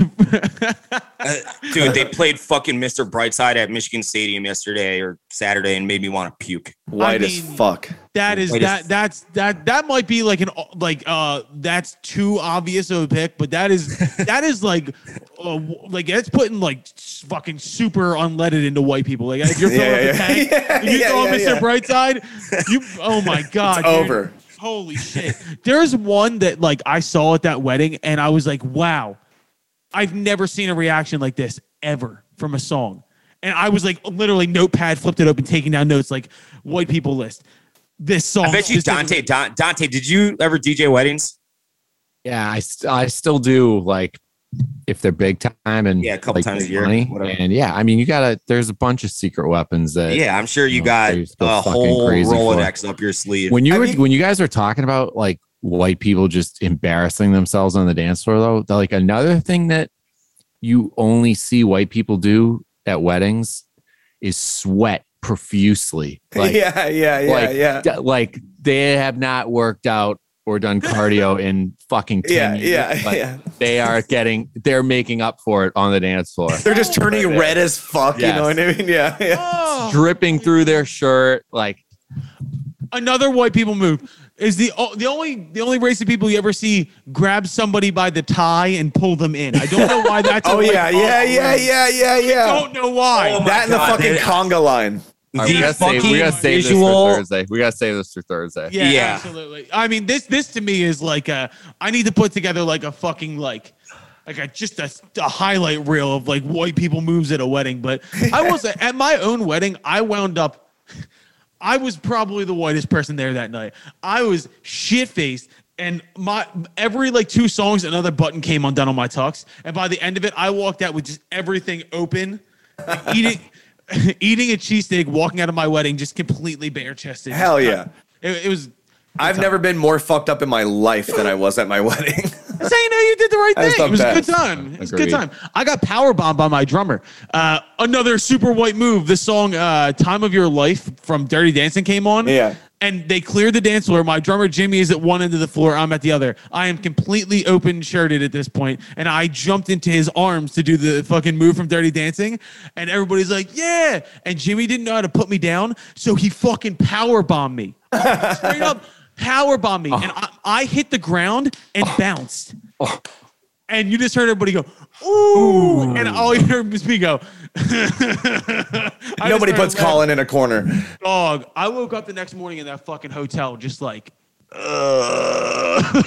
D: Uh, dude, they played fucking Mister Brightside at Michigan Stadium yesterday or Saturday and made me want to puke.
E: White as
B: mean-
E: fuck.
B: that is
D: Wait,
B: that
D: is-
B: that's that that might be like an like uh that's too obvious of a pick, but that is that is like uh, like that's putting like s- fucking super unleaded into white people. Like if you're filling
E: Yeah,
B: up the
E: yeah.
B: tank,
E: Yeah,
B: if you
E: yeah,
B: throw
E: yeah,
B: Mister
E: yeah.
B: Brightside, you oh my god,
E: It's
B: dude.
E: over.
B: Holy shit. There's one that like I saw at that wedding and I was like, wow, I've never seen a reaction like this ever from a song. And I was like literally notepad, flipped it open, taking down notes like white people list. This song.
D: I bet you
B: specifically-
D: Dante. Don, Dante, did you ever D J weddings?
C: Yeah, I, st- I still do, like, if they're big time and
D: Yeah, a couple
C: like,
D: times
C: big
D: a year,
C: money.
D: whatever.
C: And yeah, I mean, you gotta. There's a bunch of secret weapons that.
D: Yeah, I'm sure you
C: No,
D: got
C: they just go
D: a
C: fucking
D: whole
C: crazy for it.
D: Rolodex up your sleeve.
C: When you
E: I
C: were
E: mean-
C: when you guys were talking about like white people just embarrassing themselves on the dance floor, though, the- like another thing that you only see white people do at weddings is sweat profusely. Like,
E: yeah, yeah, yeah,
C: like,
E: yeah.
C: d- like they have not worked out or done cardio in fucking ten
E: Yeah,
C: years.
E: yeah,
C: but
E: yeah.
C: They are getting, they're making up for it on the dance floor.
E: They're just turning red as fuck.
C: Yes.
E: You know what I mean? Yeah, yeah.
B: Oh,
C: Dripping through their shirt, like
B: another white people move is the o- the only the only race of people you ever see grab somebody by the tie and pull them in. I don't know why that's. a
E: Oh
B: white
E: yeah,
B: people
E: yeah, yeah,
B: move.
E: yeah, yeah,
B: I
E: yeah.
B: don't know why.
D: Oh my
E: That and the
D: God,
E: fucking
D: that-
E: conga line.
C: all right, we
D: The
C: gotta save, we
D: fucking
C: gotta save
D: visual-
C: this for Thursday. We gotta save this for Thursday.
B: Yeah,
D: Yeah.
B: absolutely. I mean, this this to me is like a. I need to put together like a fucking like, like a just a, a highlight reel of like white people moves at a wedding. But I was at my own wedding. I wound up. I was probably the whitest person there that night. I was shit faced. And my every like two songs, another button came undone on my tux. And by the end of it, I walked out with just everything open, like, eating eating a cheesesteak, walking out of my wedding, just completely bare chested.
E: Hell yeah.
B: It, it was.
E: I've never been more fucked up in my life than I was at my wedding.
B: That's how you know you did the right
E: That's
B: thing.
E: the
B: It was a good
E: best.
B: time. It was a good
C: Agreed.
B: time. I got power bombed by my drummer. Uh, another super white move. This song, uh, "Time of Your Life" from Dirty Dancing came on.
E: Yeah.
B: And they cleared the dance floor. My drummer Jimmy is at one end of the floor. I'm at the other. I am completely open shirted at this point, and I jumped into his arms to do the fucking move from Dirty Dancing. And everybody's like, "Yeah!" And Jimmy didn't know how to put me down, so he fucking power bombed me. Straight up power bombed me, and I, I hit the ground and bounced. And you just heard everybody go, "Ooh!" And all you heard was me go. I just
E: Nobody
B: started
E: puts
B: laughing.
E: Colin in a corner.
B: Dog, I woke up the next morning in that fucking hotel just like, uh,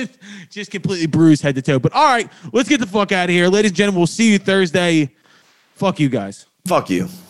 B: just completely bruised head to toe. But all right, let's get the fuck out of here. Ladies and gentlemen, we'll see you Thursday. Fuck you guys.
E: Fuck you.